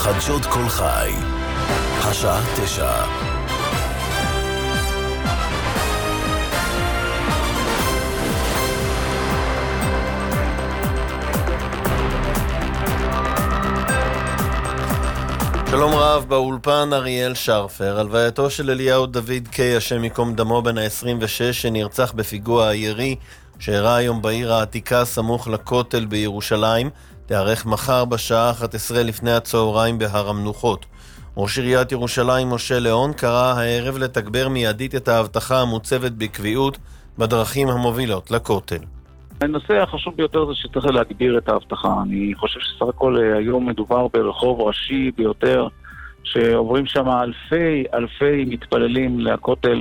חדשות כל חי, השעה 9. שלום רב, באולפן אריאל שרפר. הלווייתו של אליהו דוד קיי, השם ייקום דמו, בן ה-26, שנרצח בפיגוע הירי שאירע היום בעיר העתיקה סמוך לכותל בירושלים, תארך מחר בשעה 11 לפני הצהריים בהר המנוחות. ראש עיריית ירושלים משה ליאון קרא הערב לתגבר מיידית את האבטחה המוצבת בקביעות בדרכים המובילות לכותל. הנושא החשוב ביותר זה שצריך להגביר את האבטחה. אני חושב שסך הכל היום מדובר ברחוב ראשי ביותר, שעוברים שם אלפי מתפללים לכותל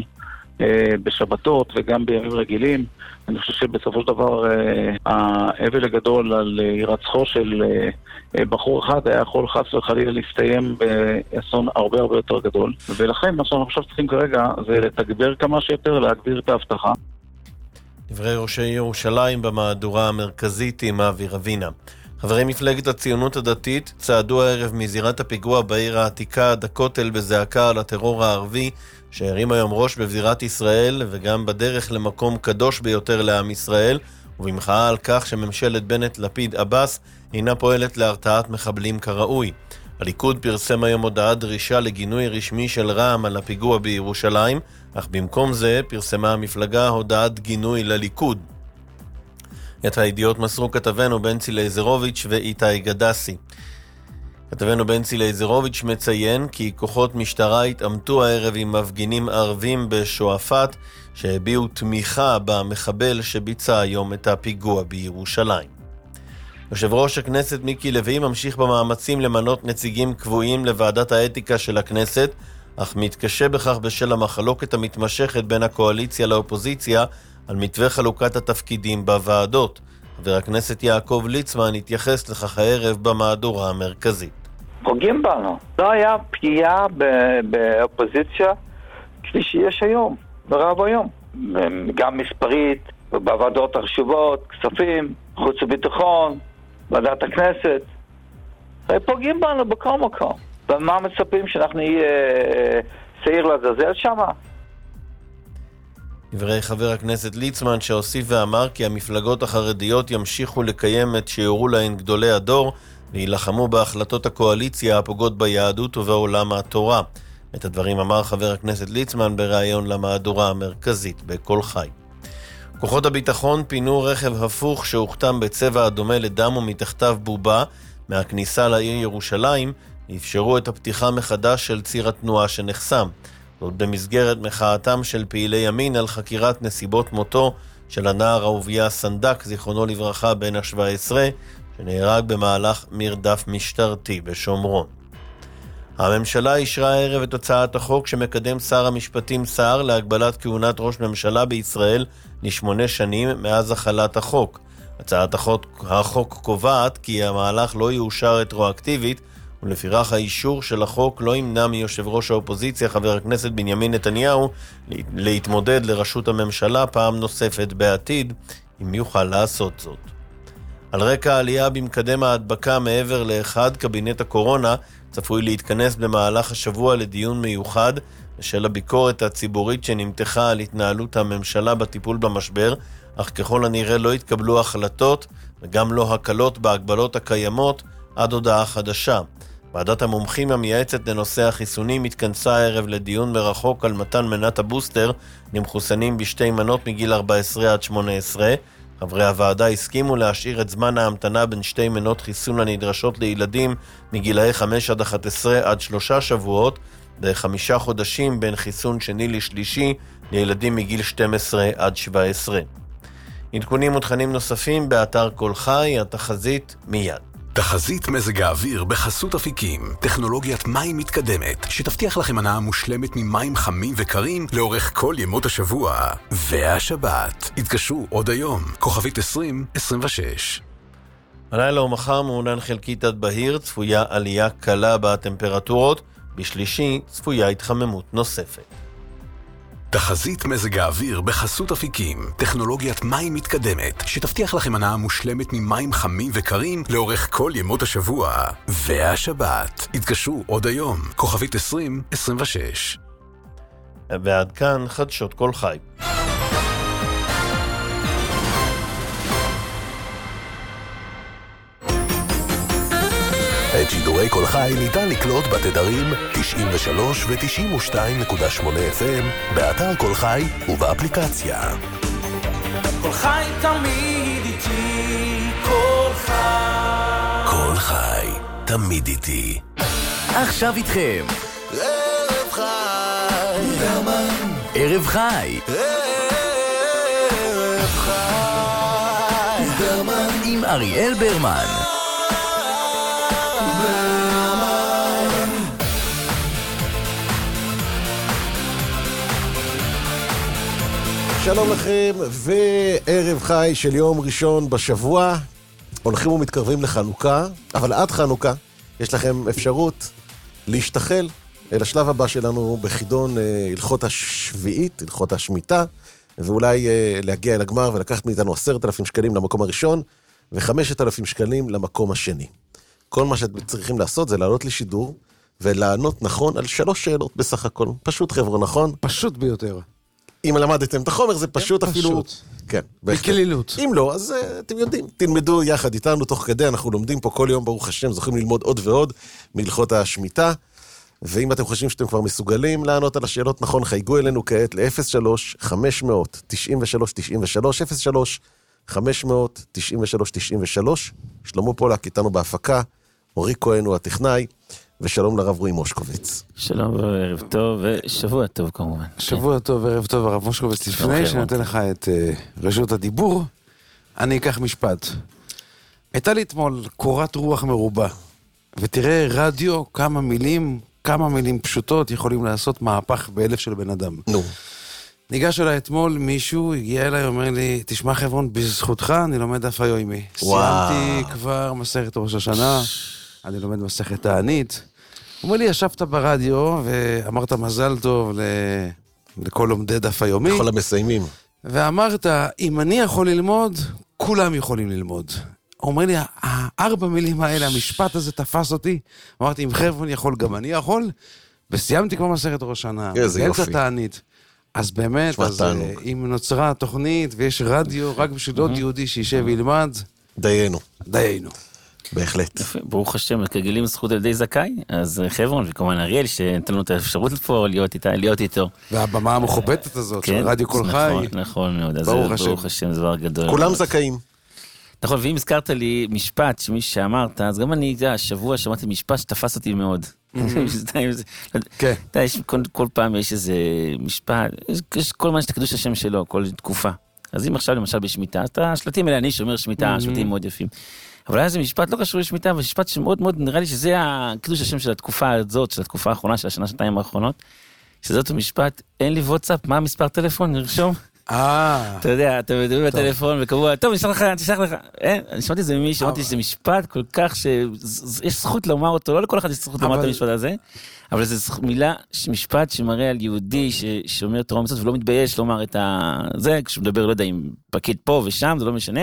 בשבתות וגם בימים רגילים. אני חושב שבסופו של דבר האבל הגדול על הירצחו של בחור אחד היה יכול חס וחלילה להסתיים באסון הרבה יותר גדול, ולכן מה שאנחנו עכשיו צריכים כרגע זה לתגבר כמה שיותר, להגביר את האבטחה. דברי ראשי ירושלים במהדורה המרכזית עם אבי רבינה. חברי מפלגת הציונות הדתית צעדו הערב מזירת הפיגוע בעיר העתיקה עד הכותל בזעקה על הטרור הערבי שהרים היום ראש בזירת ישראל וגם בדרך למקום קדוש ביותר לעם ישראל, ובמחאה על כך שממשלת בנט לפיד עבאס אינה פועלת להרתעת מחבלים כראוי. הליכוד פרסם היום הודעת דרישה לגינוי רשמי של רע"מ על הפיגוע בירושלים, אך במקום זה פרסמה המפלגה הודעת גינוי לליכוד. את הידיעות מסרו כתבנו בנצי לייזרוביץ' ואיתי גדסי. כתבנו בנצי לייזרוביץ' מציין כי כוחות משטרה התעמתו הערב עם מפגינים ערבים בשועפאט שהביעו תמיכה במחבל שביצע היום את הפיגוע בירושלים. יושב ראש הכנסת מיקי לוי ממשיך במאמצים למנות נציגים קבועים לוועדת האתיקה של הכנסת, אך מתקשה בכך בשל המחלוקת המתמשכת בין הקואליציה לאופוזיציה על מתווה חלוקת התפקידים בוועדות. חבר הכנסת יעקב ליצמן התייחס לכך הערב במהדורה המרכזית. פוגעים בנו. לא היה פגיעה באופוזיציה כפי שיש היום, ברב היום. גם מספרית, בוועדות החשובות, כספים, חוץ וביטחון, ועדת הכנסת. פוגעים בנו בכל מקום. ומה מצפים שאנחנו נהיה שעיר לעזאזל שמה? דברי חבר הכנסת ליצמן שהוסיף ואמר כי המפלגות החרדיות ימשיכו לקיים את שיורו להן גדולי הדור וילחמו בהחלטות הקואליציה הפוגעות ביהדות ובעולם התורה. את הדברים אמר חבר הכנסת ליצמן בראיון למהדורה המרכזית בכל חי. כוחות הביטחון פינו רכב הפוך שהוכתם בצבע הדומה לדם ומתחתיו בובה מהכניסה לעיר ירושלים, ואפשרו את הפתיחה מחדש של ציר התנועה שנחסם. זאת במסגרת מחאתם של פעילי ימין על חקירת נסיבות מותו של הנער אהוביה סנדק, זיכרונו לברכה, בן ה-17, שנהרג במהלך מרדף משטרתי בשומרון. הממשלה אישרה הערב את הצעת החוק שמקדם שר המשפטים סער להגבלת כהונת ראש ממשלה בישראל ל8 שנים מאז החלת החוק. הצעת החוק קובעת כי המהלך לא יאושר רטרואקטיבית, ולפיכך האישור של החוק לא ימנע מיושב ראש האופוזיציה חבר הכנסת בנימין נתניהו להתמודד לראשות הממשלה פעם נוספת בעתיד, אם יוכל לעשות זאת. על רקע העלייה במקדם ההדבקה מעבר לאחד, קבינט הקורונה צפוי להתכנס במהלך השבוע לדיון מיוחד בשל הביקורת הציבורית שנמתחה על התנהלות הממשלה בטיפול במשבר, אך ככל הנראה לא יתקבלו החלטות וגם לא הקלות בהגבלות הקיימות עד הודעה חדשה. ועדת המומחים המייעצת לנושא החיסונים התכנסה הערב לדיון מרחוק על מתן מנת הבוסטר למחוסנים בשתי מנות מגיל 14 עד 18. חברי הוועדה הסכימו להשאיר את זמן ההמתנה בין שתי מנות חיסון הנדרשות לילדים מגילאי 5 עד 11 עד 3 שבועות, ב5 חודשים בין חיסון שני לשלישי לילדים מגיל 12 עד 17. עדכונים ותכנים נוספים באתר כל חי, התחזית מיד. תחזית מזג האוויר בחסות אפיקים, טכנולוגיית מים מתקדמת שתבטיח לכם הנאה מושלמת ממים חמים וקרים לאורך כל ימות השבוע והשבת. התקשרו עוד היום, כוכבית 2026. הלילה ומחר מעונן חלקית עד בהיר, צפויה עלייה קלה בטמפרטורות, בשלישי צפויה התחממות נוספת. תחזית מזג האוויר בחסות אפיקים, טכנולוגיית מים מתקדמת, שתבטיח לכם הנאה מושלמת ממים חמים וקרים לאורך כל ימות השבוע והשבת. התקשרו עוד היום, כוכבית 2026. ועד כאן חדשות כל חי. את שידורי כל חי ניתן לקלוט בתדרים 93 ו-92.8 FM, באתר כל חי ובאפליקציה. כל חי תמיד איתי, כל חי. כל חי, תמיד איתי. עכשיו איתכם. ערב חי. ערב חי. ערב חי. עם אריאל ברמן. שלום לכם, וערב חי של יום ראשון בשבוע. הולכים ומתקרבים לחנוכה, אבל עד חנוכה יש לכם אפשרות להשתחל אל השלב הבא שלנו בחידון הלכות השביעית, הלכות השמיטה, ואולי להגיע אל הגמר ולקחת מאיתנו 10,000 שקלים למקום הראשון, ו5,000 שקלים למקום השני. כל מה שאתם צריכים לעשות זה לעלות לשידור, ולענות נכון על 3 שאלות בסך הכל. פשוט חבר'ה, נכון? פשוט ביותר. אם למדתם את החומר, זה פשוט אפילו... כן, בקלילות. אם לא, אז אתם יודעים, תלמדו יחד איתנו תוך כדי, אנחנו לומדים פה כל יום, ברוך השם, זוכים ללמוד עוד ועוד מהלכות השמיטה, ואם אתם חושבים שאתם כבר מסוגלים לענות על השאלות נכון, חייגו אלינו כעת ל-03-500-93-93, 03-500-93-93, שלמה פולק איתנו בהפקה, אורי כהן הוא הטכנאי, ושלום לרב רועי מושקוביץ. שלום וערב טוב, ושבוע טוב כמובן. שבוע טוב וערב טוב, הרב מושקוביץ. לפני שנתן לך את רשות הדיבור, אני אקח משפט. הייתה לי אתמול קורת רוח מרובה, ותראה רדיו, כמה מילים פשוטות יכולים לעשות מהפך באלף של בן אדם. נו. ניגש אליי אתמול מישהו, הגיע אליי, אומר לי, תשמע חברון, בזכותך אני לומד דף היומי. סיימתי כבר מסכת ראש השנה, אני לומד מסכת תענית. הוא אומר לי, ישבת ברדיו ואמרת מזל טוב לכל לומדי דף היומי. לכל המסיימים. ואמרת, אם אני יכול ללמוד, כולם יכולים ללמוד. הוא אומר לי, 4 מילים האלה, המשפט הזה תפס אותי. אמרתי, אם חבר'ון יכול, גם אני יכול. וסיימתי כבר מסכת ראש השנה. איזה יופי. תענית. אז באמת, אם נוצרה תוכנית ויש רדיו, רק בשביל עוד יהודי שישב וילמד. דיינו. בהחלט. יפה, ברוך השם, כגילים זכות על ידי זכאי, אז חברון וכמובן אריאל, שנתן לנו את האפשרות פה להיות איתו. והבמה המכובדת הזאת, של רדיו כל חי. נכון מאוד, אז ברוך השם, זה דבר גדול. כולם זכאים. נכון, ואם הזכרת לי משפט שמי שאמרת, אז גם אני, השבוע שמעתי משפט שתפס אותי מאוד. כן. כל פעם יש איזה משפט, יש כל מה שתקדוש השם שלו, כל תקופה. אז אם עכשיו למשל בשמיטה, אז השלטים האלה, אני שומר שמיטה, שלטים מאוד יפים. אבל היה איזה משפט לא קשור לשמיטה, אבל משפט שמאוד מאוד נראה לי שזה הקדוש השם של התקופה הזאת, של התקופה האחרונה, של השנה-שנתיים האחרונות, שזאת המשפט, אין לי וואטסאפ, מה המספר טלפון, נרשום? אתה יודע, אתה מדבר בטלפון וקבוע, טוב, נשלח לך. אני שמעתי את זה ממי, שמעתי שזה משפט כל כך שיש זכות לומר אותו, לא לכל אחד יש זכות לומר את המשפט הזה, אבל זו מילה, משפט שמראה על יהודי שאומר תורה ומצוות ולא מתבייש לומר את זה, כשהוא מדבר, לא יודע, עם פקיד פה ושם, זה לא משנה,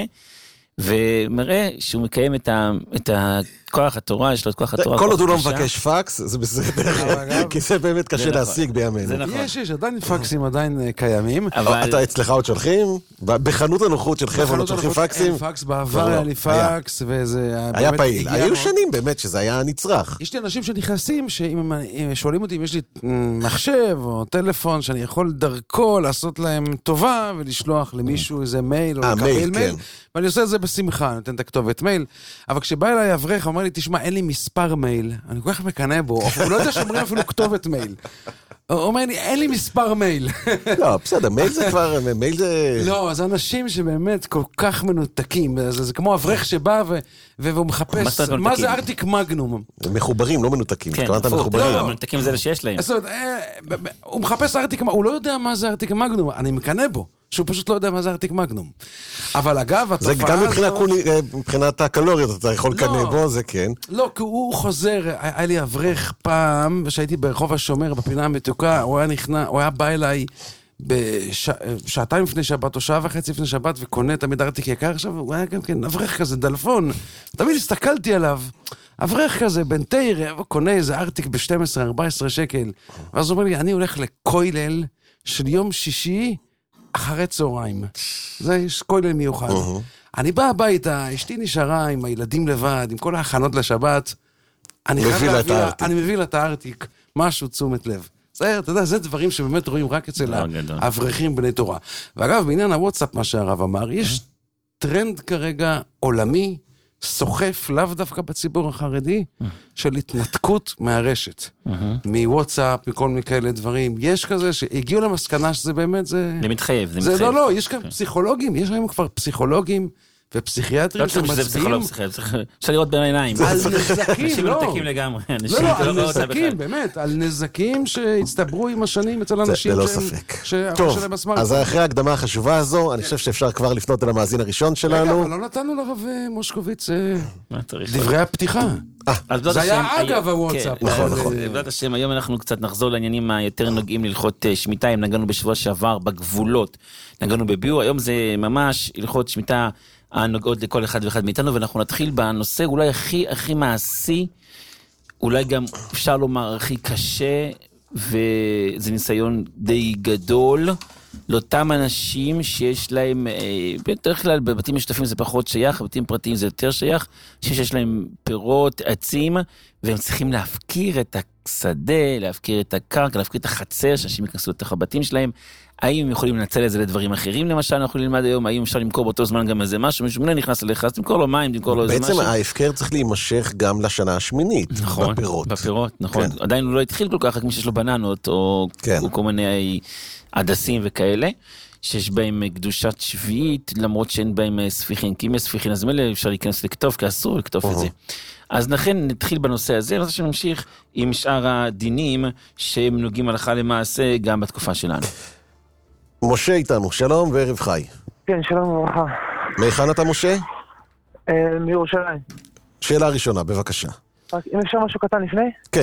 ומראה שהוא מקיים את כוח התורה, יש לו את כוח התורה. כל עוד הוא לא מבקש פקס, זה בסדר, כי זה באמת קשה להשיג בימינו. יש, עדיין פקסים עדיין קיימים. אתה אצלך עוד שולחים? בחנות הנוחות של חבר'ה עוד שולחים פקסים? פקס בעבר היה לי פקס, וזה... היה פעיל. היו שנים באמת שזה היה נצרך. יש לי אנשים שנכנסים, שואלים אותי אם יש לי מחשב או טלפון, שאני יכול דרכו לעשות להם טובה, ולשלוח למישהו איזה מייל, או לקבל מייל, ואני עושה את זה בשמחה, נותן את הכתובת מייל. אבל כשבא אליי אברך, אומר לי, תשמע, אין לי מספר מייל, אני כל כך מקנא בו, הוא לא יודע שאומרים אפילו כתובת מייל. הוא אומר לי, אין לי מספר מייל. לא, בסדר, מייל זה כבר, מייל זה... לא, אז אנשים שבאמת כל כך מנותקים, זה כמו אברך שבא והוא מחפש, מה זה ארטיק מגנום? מחוברים, לא מנותקים. כן, לא, מנותקים זה שיש להם. הוא מחפש ארטיק מגנום, הוא לא יודע מה זה ארטיק מגנום, אני מקנא בו. שהוא פשוט לא יודע מה זה ארטיק מגנום. אבל אגב, התופעה הזאת... זה גם מבחינת הקלוריות, אתה יכול לקנא בו, זה כן. לא, כי הוא חוזר, היה לי אברך פעם, שהייתי ברחוב השומר, בפינה המתוקה, הוא היה בא אליי שעתיים לפני שבת או שעה וחצי לפני שבת וקונה תמיד ארטיק יקר, עכשיו הוא היה גם כן אברך כזה, דלפון, תמיד הסתכלתי עליו, אברך כזה, בן תאיר, קונה איזה ארטיק ב-12-14 שקל, ואז הוא אומר לי, אני הולך לכוילל של יום שישי אחרי צהריים, זה כוילל מיוחד. אני בא הביתה, אשתי נשארה עם הילדים לבד, עם כל ההכנות לשבת, אני מביא לה את הארטיק, משהו תשומת לב. אתה יודע, זה דברים שבאמת רואים רק אצל האברכים בני תורה. ואגב, בעניין הוואטסאפ, מה שהרב אמר, יש טרנד כרגע עולמי, סוחף, לאו דווקא בציבור החרדי, של התנתקות מהרשת. מוואטסאפ, מכל מיני כאלה דברים. יש כזה שהגיעו למסקנה שזה באמת, זה מתחייב, זה מתחייב. לא, יש כאן פסיכולוגים, יש היום כבר פסיכולוגים, ופסיכיאטרים שמצביעים... אפשר לראות בין העיניים. על נזקים, אנשים מנותקים לגמרי. על נזקים, באמת, על נזקים שהצטברו עם השנים אצל אנשים ללא ספק. טוב, אז אחרי ההקדמה החשובה הזו, אני חושב שאפשר כבר לפנות אל המאזין הראשון שלנו. רגע, אבל לא נתנו לרב מושקוביץ דברי הפתיחה. זה היה אגב הוואטסאפ. נכון. בעזרת השם, היום אנחנו קצת נחזור לעניינים היותר נוגעים להלכות שמיטה, אם נגענו בשבוע שעבר בגבולות, נגענו בביאור, היום זה ממש הלכות שמיטה הנוגעות לכל אחד ואחד מאיתנו, ואנחנו נתחיל בנושא אולי הכי מעשי, אולי גם אפשר לומר הכי קשה, וזה ניסיון די גדול, לאותם אנשים שיש להם, בדרך כלל בבתים משותפים זה פחות שייך, בבתים פרטיים זה יותר שייך, שיש להם פירות, עצים, והם צריכים להפקיר את השדה, להפקיר את הקרקע, להפקיר את החצר, שאנשים ייכנסו לתוך הבתים שלהם. האם הם יכולים לנצל את זה לדברים אחרים, למשל, אנחנו נלמד היום, האם אפשר למכור באותו זמן גם איזה משהו, מישהו מנה נכנס אליך, אז תמכור לו מים, תמכור לו איזה משהו. בעצם ההפקר צריך להימשך גם לשנה השמינית, נכון, בפירות, נכון. עדיין הוא לא התחיל כל כך, רק מי שיש לו בננות, או כל מיני עדסים וכאלה, שיש בהם קדושת שביעית, למרות שאין בהם ספיחין, כי אם יש ספיחין, אז מלא אפשר להיכנס לכתוב, כי אסור לכתוב את זה. אז לכן נתחיל בנושא הזה, וזה שנמשיך עם שאר הדינים, שהם נוגעים הלכה למעשה גם בתקופה שלנו. משה איתנו, שלום וערב חי. כן, שלום וברכה. מהיכן אתה משה? מירושלים. שאלה ראשונה, בבקשה. רק אם אפשר משהו קטן לפני? כן.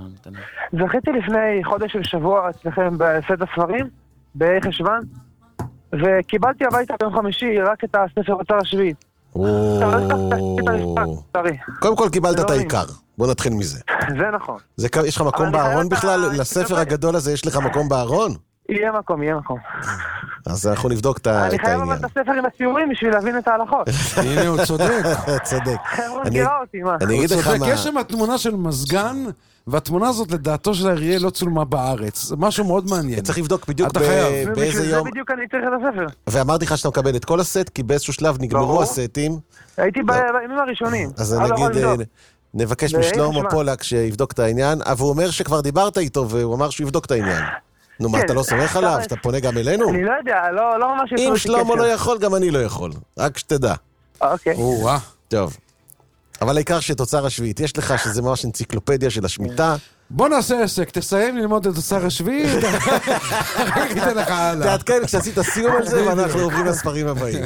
זכיתי לפני חודש ושבוע אצלכם בסט הספרים, בחשוון, וקיבלתי הביתה ביום חמישי רק את הספר אוצר השביעי. קודם כל קיבלת את העיקר, בוא נתחיל מזה. זה נכון. יש לך מקום בארון בכלל? לספר הגדול הזה יש לך מקום בארון? יהיה מקום. אז אנחנו נבדוק את העניין. אני חייב אבל את הספר עם הציורים בשביל להבין את ההלכות. הנה, הוא צודק. צודק. חבר'ה גירה אותי, מה? אני אגיד לך מה... יש שם התמונה של מזגן, והתמונה הזאת לדעתו של אריאל לא צולמה בארץ. זה משהו מאוד מעניין. צריך לבדוק בדיוק באיזה יום... זה בדיוק אני צריך את הספר. ואמרתי לך שאתה מקבל את כל הסט, כי באיזשהו שלב נגמרו הסטים. הייתי בימים הראשונים. אז נגיד... נבקש משלמה פולק שיבדוק את העניין, אבל הוא אומר שכבר דיברת איתו, והוא אמר שהוא יבדוק את העניין. נו, מה, אתה לא סומך עליו? אתה פונה גם אלינו? אני לא יודע, לא ממש... אם שלמה לא יכול, גם אני לא יכול. רק שתדע. אוקיי. טוב. אבל העיקר שתוצר השביעית, יש לך שזה ממש אנציקלופדיה של השמיטה. בוא נעשה עסק, תסיים ללמוד את תוצר השביעית, ניתן לך הלאה. תעדכן כשעשית סיום על זה, ואנחנו עוברים לספרים הבאים.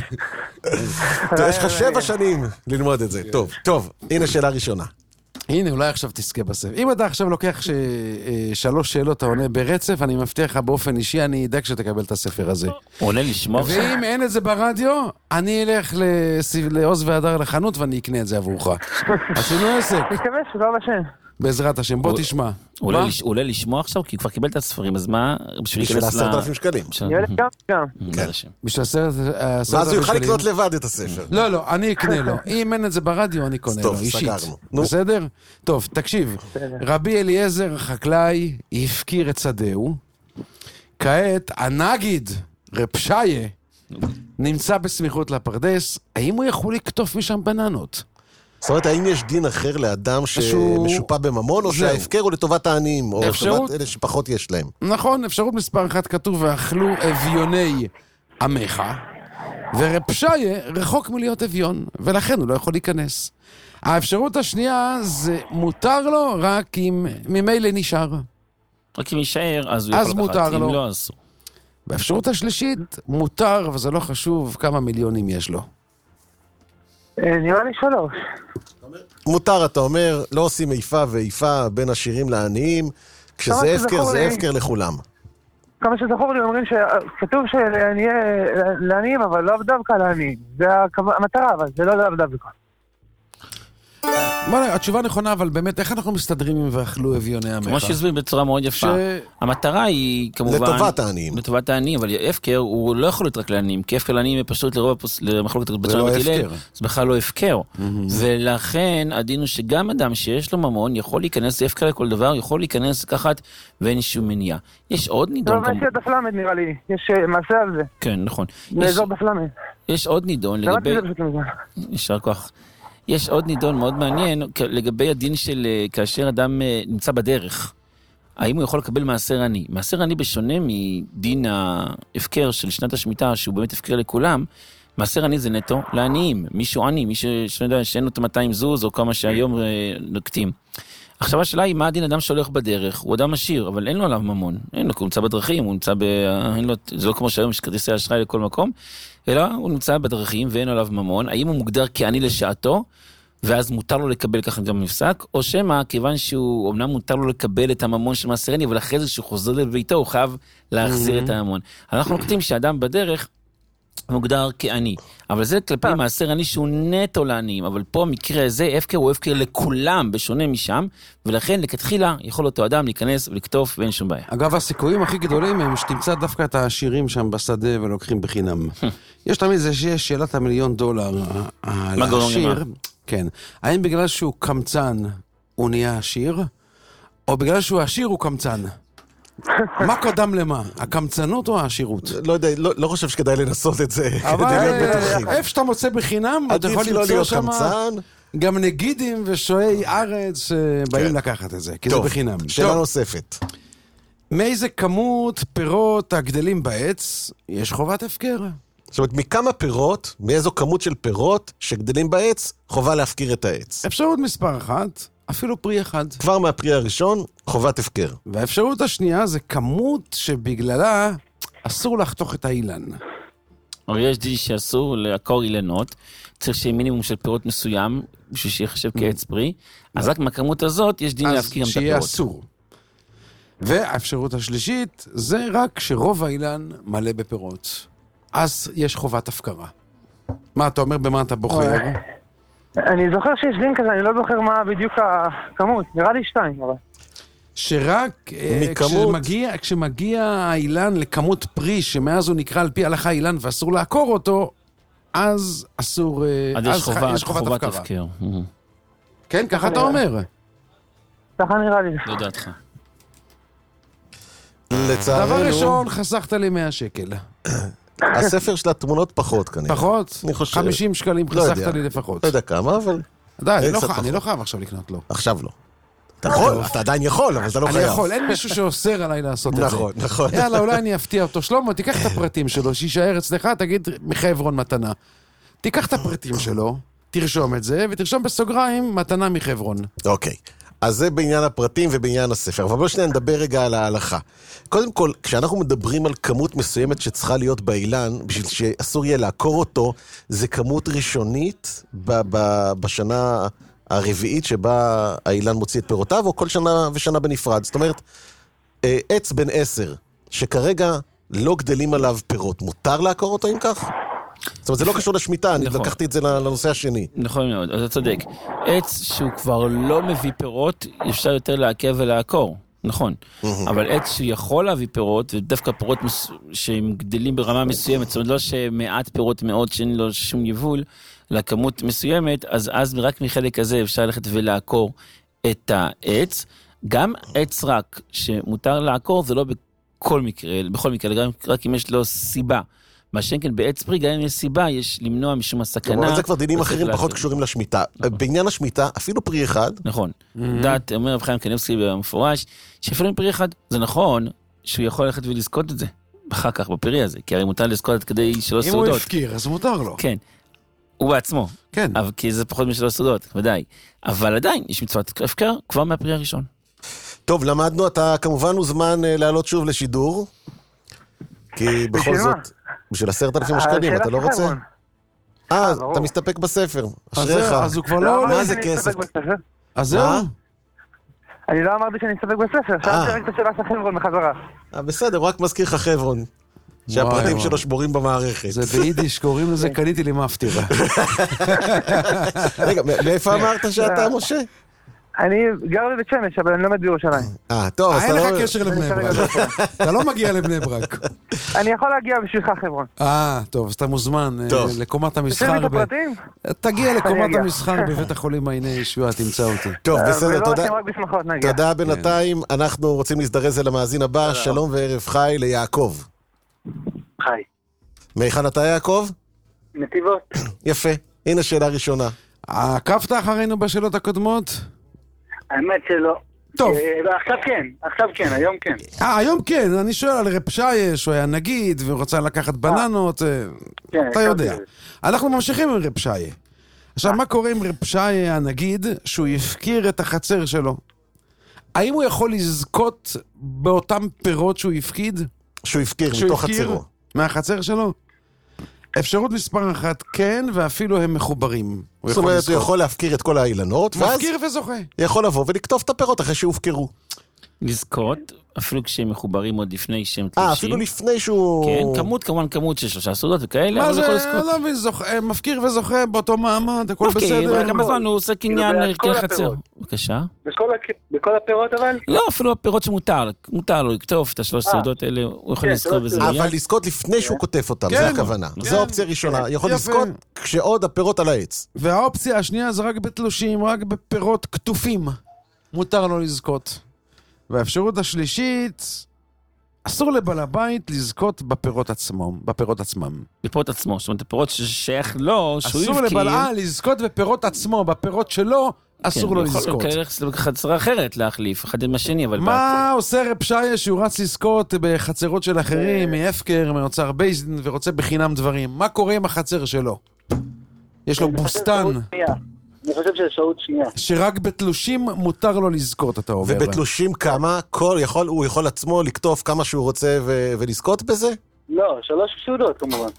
יש לך 7 שנים ללמוד את זה. טוב, הנה שאלה ראשונה. הנה, אולי עכשיו תזכה בספר. אם אתה עכשיו לוקח 3 שאלות, אתה עונה ברצף, אני מבטיח לך באופן אישי, אני אדאג שתקבל את הספר הזה. עולה לשמור. ואם אין את זה ברדיו, אני אלך לעוז והדר לחנות, ואני אקנה את זה עבורך. עשינו עסק. מקווה שלא בשם. בעזרת השם, בוא תשמע. עולה לשמוע עכשיו, כי כבר קיבלת הספרים, אז מה? בשביל 10,000 שקלים. גם. בשביל 10,000 שקלים. ואז הוא יוכל לקנות לבד את הספר. לא, אני אקנה לו. אם אין את זה ברדיו, אני קונה לו, אישית. בסדר? טוב, תקשיב. רבי אליעזר החקלאי הפקיר את שדהו. כעת, הנגיד, רב שיה, נמצא בסמיכות לפרדס. האם הוא יכול לקטוף משם בננות? זאת אומרת, האם יש דין אחר לאדם שמשופע בממון, או שההפקר הוא לטובת העניים, או לטובת אלה שפחות יש להם? נכון, אפשרות מספר 1 כתוב, ואכלו אביוני עמך, ורב שיה רחוק מלהיות אביון, ולכן הוא לא יכול להיכנס. האפשרות השנייה זה מותר לו רק אם ממילא נשאר. רק אם יישאר, אז הוא יכול לקחת, אם לא, אז... באפשרות השלישית, מותר, וזה לא חשוב כמה מיליונים יש לו. נראה לי 3. מותר, אתה אומר, לא עושים איפה ואיפה בין עשירים לעניים, כשזה הפקר, זה הפקר לכולם. כמה שזכור לי אומרים שכתוב שנהיה לעניים, אבל לא דווקא לעניים. זה המטרה, אבל זה לא דווקא. התשובה נכונה, אבל באמת, איך אנחנו מסתדרים אם ואכלו אביוני עמך? כמו שהסביר בצורה מאוד יפה. המטרה היא כמובן... לטובת העניים. לטובת העניים, אבל הפקר הוא לא יכול להיות רק לעניים, כי הפקר לעניים פשוט למחלוקת בצורה מתילל, זה בכלל לא הפקר. ולכן הדין הוא שגם אדם שיש לו ממון יכול להיכנס, זה הפקר לכל דבר, יכול להיכנס לקחת ואין שום מניעה. יש עוד נידון... לא, יש דף למד נראה לי, יש מעשה על זה. כן, נכון. באזור דף למד. יש עוד נידון לגבי... יישר כוח. יש עוד נידון מאוד מעניין לגבי הדין של כאשר אדם נמצא בדרך. האם הוא יכול לקבל מעשר עני? מעשר עני בשונה מדין ההפקר של שנת השמיטה, שהוא באמת הפקר לכולם, מעשר עני זה נטו לעניים. מישהו עני, מישהו שאין לו את 200 זוז או כמה שהיום נוקטים. עכשיו השאלה היא מה הדין אדם שהולך בדרך? הוא אדם עשיר, אבל אין לו עליו ממון. אין לו, הוא נמצא בדרכים, הוא נמצא זה לא כמו שהיום יש כרטיסי אשראי לכל מקום, אלא הוא נמצא בדרכים ואין עליו ממון. האם הוא מוגדר כעני לשעתו, ואז מותר לו לקבל ככה גם מפסק, או שמה, כיוון שהוא אמנם מותר לו לקבל את הממון של מעשר עני, אבל אחרי זה שהוא חוזר לביתו, הוא חייב להחזיר את הממון. אנחנו נוקטים שאדם בדרך מוגדר כעני, אבל זה כלפי מעשר עני שהוא נטו לעניים, אבל פה המקרה הזה, הפקר הוא הפקר לכולם, בשונה משם, ולכן לכתחילה יכול אותו אדם להיכנס ולכתוב ואין שום בעיה. אגב, הסיכויים הכי גדולים הם שתמצא דווקא את העשירים שם בשדה ולוקחים בחינם. יש תמיד זה שיש שאלת $1,000,000 על העשיר. כן. האם בגלל שהוא קמצן הוא נהיה עשיר, או בגלל שהוא עשיר הוא קמצן? מה קודם למה? הקמצנות או העשירות? לא יודע, לא חושב שכדאי לנסות את זה כדי להיות בטוחים. איפה שאתה מוצא בחינם, אתה יכול למצוא שם גם נגידים ושועי ארץ שבאים לקחת את זה, כי זה בחינם. שאלה נוספת. מאיזה כמות פירות הגדלים בעץ יש חובת הפקר? זאת אומרת, מכמה פירות, מאיזו כמות של פירות שגדלים בעץ, חובה להפקיר את העץ. אפשרות מספר 1, אפילו פרי אחד. כבר מהפרי הראשון, חובת הפקר. והאפשרות השנייה זה כמות שבגללה אסור לחתוך את האילן. אבל יש דין שאסור לעקור אילנות, צריך שיהיה מינימום של פירות מסוים, בשביל שיחשב כעץ פרי, אז רק מהכמות הזאת יש דין להפקיר גם את הפירות. אז שיהיה אסור. והאפשרות השלישית זה רק שרוב האילן מלא בפירות. אז יש חובת הפקרה. מה אתה אומר, במה אתה בוחר? אני זוכר שיש דין כזה, אני לא זוכר מה בדיוק הכמות, נראה לי 2, אבל... שרק כשמגיע האילן לכמות פרי, שמאז הוא נקרא על פי הלכה אילן ואסור לעקור אותו, אז אסור... אז יש חובת הפקר. כן, ככה אתה אומר. ככה נראה לי. לא דעתך. לצערנו... דבר ראשון, חסכת לי 100 שקל. הספר של התמונות פחות כנראה. פחות? 50 שקלים חסכת לי לפחות. לא יודע כמה, אבל... אני לא חייב עכשיו לקנות לו. עכשיו לא. אתה יכול, אתה עדיין יכול, אבל אתה לא חייב. אני יכול, אין מישהו שאוסר עליי לעשות את זה. נכון, נכון. יאללה, אולי אני אפתיע אותו. שלמה, תיקח את הפרטים שלו, שישאר אצלך, תגיד מחברון מתנה. תיקח את הפרטים שלו, תרשום את זה, ותרשום בסוגריים מתנה מחברון. אוקיי. אז זה בעניין הפרטים ובעניין הספר. אבל בואו שניה נדבר רגע על ההלכה. קודם כל, כשאנחנו מדברים על כמות מסוימת שצריכה להיות באילן, בשביל שאסור יהיה לעקור אותו, זה כמות ראשונית בשנה הרביעית שבה האילן מוציא את פירותיו, או כל שנה ושנה בנפרד. זאת אומרת, עץ בן 10, שכרגע לא גדלים עליו פירות, מותר לעקור אותו אם כך? זאת אומרת, זה לא קשור לשמיטה, אני לקחתי את זה לנושא השני. נכון מאוד, אתה צודק. עץ שהוא כבר לא מביא פירות, אפשר יותר לעכב ולעקור, נכון. אבל עץ שיכול להביא פירות, ודווקא פירות שהם גדלים ברמה מסוימת, זאת אומרת, לא שמעט פירות מאוד שאין לו שום יבול, לכמות מסוימת, אז רק מחלק הזה אפשר ללכת ולעקור את העץ. גם עץ רק שמותר לעקור, זה לא בכל מקרה, רק אם יש לו סיבה. מה שכן, בעץ פרי, גם אם יש סיבה, יש למנוע משום הסכנה. אבל זה כבר דינים אחרים פחות קשורים לשמיטה. בעניין השמיטה, אפילו פרי אחד. נכון. דעת, אומר רב חיים קניבסקי במפורש, שאפילו פרי אחד, זה נכון שהוא יכול ללכת ולזכות את זה, אחר כך בפרי הזה, כי הרי מותר לזכות כדי שלא סודות. אם הוא הפקיר, אז מותר לו. כן. הוא בעצמו. כן. אבל כי זה פחות משלוש סודות, ודאי. אבל עדיין, יש מצוות הפקר כבר מהפרי הראשון. טוב, למדנו, אתה כמובן מוזמן לעלות שוב לשידור, כי בכל זאת... בשביל 10,000 שקלים, אתה לא רוצה? אתה מסתפק בספר. אשריך. אז הוא כבר לא... מה זה כסף? אז זהו? אני לא אמרתי שאני אסתפק בספר, שאלתי רק את השאלה של חברון מחזרה. בסדר, הוא רק מזכיר לך חברון. שהפרטים שלו שבורים במערכת. זה ביידיש, קוראים לזה קניתי לי מפטירה. רגע, מאיפה אמרת שאתה, משה? אני גר בבית שמש, אבל אני לומד בירושלים. טוב, אז אין לך קשר לבני ברק. אתה לא מגיע לבני ברק. אני יכול להגיע בשבילך חברון. טוב, אז אתה מוזמן לקומת המסחר. תשב את הפרטים? תגיע לקומת המסחר בבית החולים מעייני ישועה, תמצא אותי. טוב, בסדר, תודה. ולא רק בשמחות נגיע. תודה בינתיים, אנחנו רוצים להזדרז אל המאזין הבא, שלום וערב חי ליעקב. חי. מהיכן אתה יעקב? נתיבות. יפה, הנה שאלה ראשונה. עקבת אחרינו בשאלות הקודמות? האמת שלא. טוב. עכשיו כן, היום כן. היום כן, אני שואל על רב שיה, שהוא היה נגיד, ורוצה לקחת בננות, אתה יודע. אנחנו ממשיכים עם רב שיה. עכשיו, מה קורה עם רב שיה הנגיד, שהוא יפקיר את החצר שלו? האם הוא יכול לזכות באותם פירות שהוא יפקיד? שהוא יפקיר מתוך חצרו. מהחצר שלו? אפשרות מספר 1, כן, ואפילו הם מחוברים. זאת אומרת, הוא יכול להפקיר את כל האילנות, ואז... מפקיר וזוכה. יכול לבוא ולקטוף את הפירות אחרי שהופקרו. לזכות, אפילו כשהם מחוברים עוד לפני שהם תלושים. אפילו לפני שהוא... כן, כמות של 3 סעודות וכאלה. מה זה? לא מבין, מפקיר וזוכה באותו מעמד, הכל בסדר. גם הזמן הוא עושה קניין חצר. בבקשה. בכל הפירות אבל? לא, אפילו הפירות שמותר לו לקטוף את 3 סעודות האלה, הוא יכול לזכות בזה. אבל לזכות לפני שהוא כותף אותם, זה הכוונה. זו האופציה הראשונה, יכול לזכות כשעוד הפירות על העץ. והאופציה השנייה זה רק בתלושים, רק בפירות כתופים. מותר לו לזכות. והאפשרות השלישית, אסור לבעל הבית לזכות בפירות עצמם. בפירות עצמו, זאת אומרת, הפירות ששייך לו, שהוא יבקיר. אסור לבעל לזכות בפירות עצמו, בפירות שלו, אסור לו לזכות. כן, יכול חצרה אחרת להחליף, אחד עם השני, אבל... מה עושה רב שיה שהוא רץ לזכות בחצרות של אחרים, מהפקר, מאוצר בייזדין, ורוצה בחינם דברים? מה קורה עם החצר שלו? יש לו בוסטן. אני חושב שאפשרות שנייה. שרק בתלושים מותר לו לזכות, אתה אומר. ובתלושים כמה? הוא יכול עצמו לקטוף כמה שהוא רוצה ולזכות בזה? לא, 3 סעודות כמובן.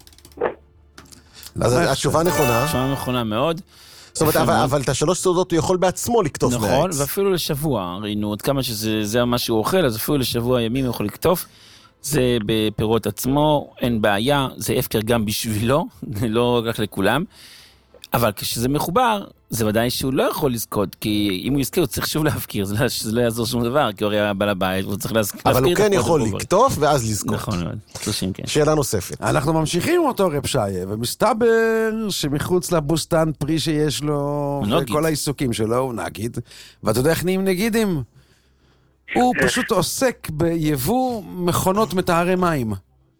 אז התשובה נכונה. התשובה נכונה מאוד. זאת אומרת, אבל את 3 סעודות הוא יכול בעצמו לקטוף מהעץ. נכון, ואפילו לשבוע. ראינו עוד כמה שזה מה שהוא אוכל, אז אפילו לשבוע ימים הוא יכול לקטוף. זה בפירות עצמו, אין בעיה, זה הפקר גם בשבילו, לא רק לכולם. אבל כשזה מחובר, זה ודאי שהוא לא יכול לזכות, כי אם הוא יזכה, הוא צריך שוב להפקיר, זה לא יעזור שום דבר, כי הוא היה בעל הבית, הוא צריך להפקיר. אבל הוא כן יכול לקטוף ואז לזכות. נכון מאוד, 30 כן. שאלה נוספת. אנחנו ממשיכים אותו רב שיה, ומסתבר שמחוץ לבוסטן פרי שיש לו, וכל העיסוקים שלו, הוא נגיד, ואתה יודע איך נהיים נגידים? הוא פשוט עוסק ביבוא מכונות מטהרי מים.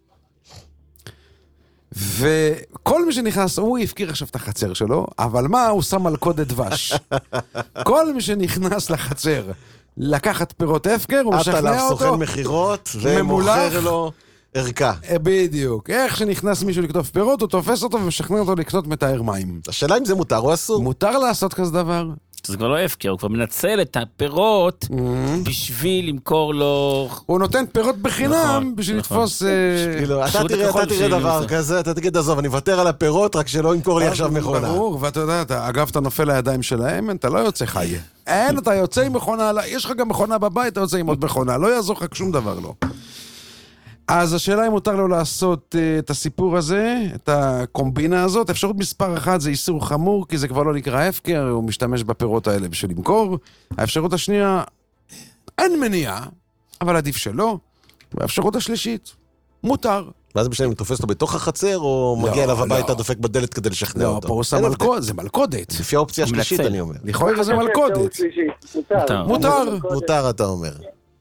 וכל מי שנכנס, הוא יפקיר עכשיו את החצר שלו, אבל מה? הוא שם מלכודת דבש. כל מי שנכנס לחצר לקחת פירות הפקר, הוא משכנע אותו. סוכן מחירות ומוכר לו ערכה. בדיוק. איך שנכנס מישהו לקטוף פירות, הוא תופס אותו ומשכנע אותו לקטות מטהר מים. השאלה אם זה מותר או אסור. מותר לעשות כזה דבר. זה כבר לא הפקר, הוא כבר מנצל את הפירות בשביל למכור לו... הוא נותן פירות בחינם בשביל לתפוס... אתה תראה דבר כזה, אתה תגיד, עזוב, אני מוותר על הפירות, רק שלא ימכור לי עכשיו מכונה. ברור, ואתה יודע, אגב, אתה נופל לידיים שלהם, אתה לא יוצא חי. אין, אתה יוצא עם מכונה, יש לך גם מכונה בבית, אתה יוצא עם עוד מכונה, לא יעזור לך שום דבר, לא. אז השאלה אם מותר לו לעשות את הסיפור הזה, את הקומבינה הזאת. אפשרות מספר 1 זה איסור חמור, כי זה כבר לא נקרא הפקר, הוא משתמש בפירות האלה בשביל למכור. האפשרות השנייה, אין מניעה, אבל עדיף שלא. והאפשרות השלישית, מותר. ואז משנה, הוא תופס אותו בתוך החצר, או מגיע אליו הביתה, דופק בדלת כדי לשכנע אותו? לא, פה עושה מלכודת, זה מלכודת. לפי האופציה השלישית, אני אומר. לכאורה זה מלכודת. מותר, אתה אומר.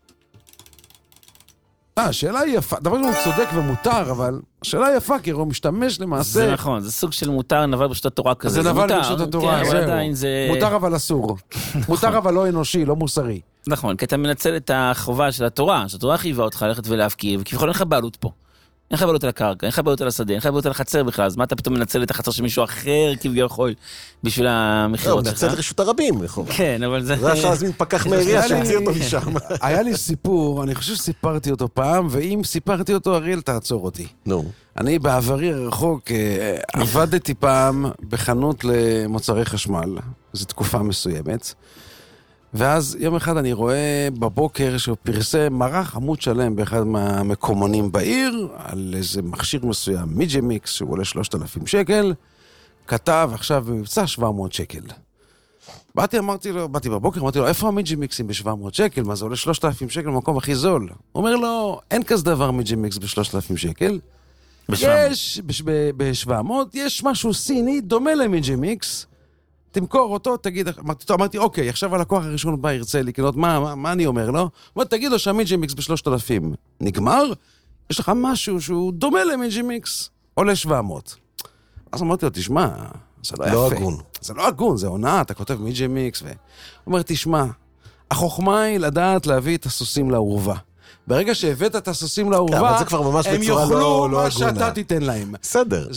השאלה היא יפה, דבר שהוא צודק ומותר, אבל השאלה היא יפה, כי הוא משתמש למעשה... זה נכון, זה סוג של מותר נבל ברשות התורה כזה. זה נבל ברשות התורה, זהו. מותר אבל אסור. מותר אבל לא אנושי, לא מוסרי. נכון, כי אתה מנצל את החובה של התורה, שהתורה חייבה אותך ללכת ולהפקיר, וכביכול אין לך בעלות פה. אין לך בעלות על הקרקע, אין לך בעלות על השדה, אין לך בעלות על החצר בכלל, אז מה אתה פתאום מנצל את החצר של מישהו אחר כביכול בשביל המחירות שלך? הוא מנצל רשות הרבים, לכאורה. כן, אבל זה... זה השעה זמין פקח מעירייה שהמציא אותו משם. היה לי סיפור, אני חושב שסיפרתי אותו פעם, ואם סיפרתי אותו, אריאל תעצור אותי. נו. אני בעברי הרחוק עבדתי פעם בחנות למוצרי חשמל, זו תקופה מסוימת, ואז יום אחד אני רואה בבוקר שהוא פרסם מרח עמוד שלם באחד מהמקומונים בעיר, על איזה מכשיר מסוים, מיג'מיקס, שהוא עולה 3,000 שקל, כתב עכשיו במבצע 700 שקל. באתי בבוקר, אמרתי לו, איפה המיג'מיקסים ב-700 שקל? מה זה עולה 3,000 שקל במקום הכי זול? הוא אומר לו, אין כזה דבר מיג'מיקס ב-3,000 שקל. יש, ב-700, יש משהו סיני, דומה למיג'מיקס, תמכור אותו, תגיד, אמרתי, אוקיי, עכשיו הלקוח הראשון בא ירצה לקנות, מה אני אומר לו? תגיד לו שהמיג'מיקס ב-3,000 נגמר, יש לך משהו שהוא דומה למיג'מיקס, עולה 700. אז אמרתי לו, תשמע, זה לא יפה. הגון. זה לא הגון, זה עונה, אתה כותב מיג'מיקס, הוא אומר, תשמע, החוכמה היא לדעת להביא את הסוסים לעורבה. ברגע שהבאת את הסוסים לעורבה, הם יאכלו מה שאתה תיתן להם. בסדר.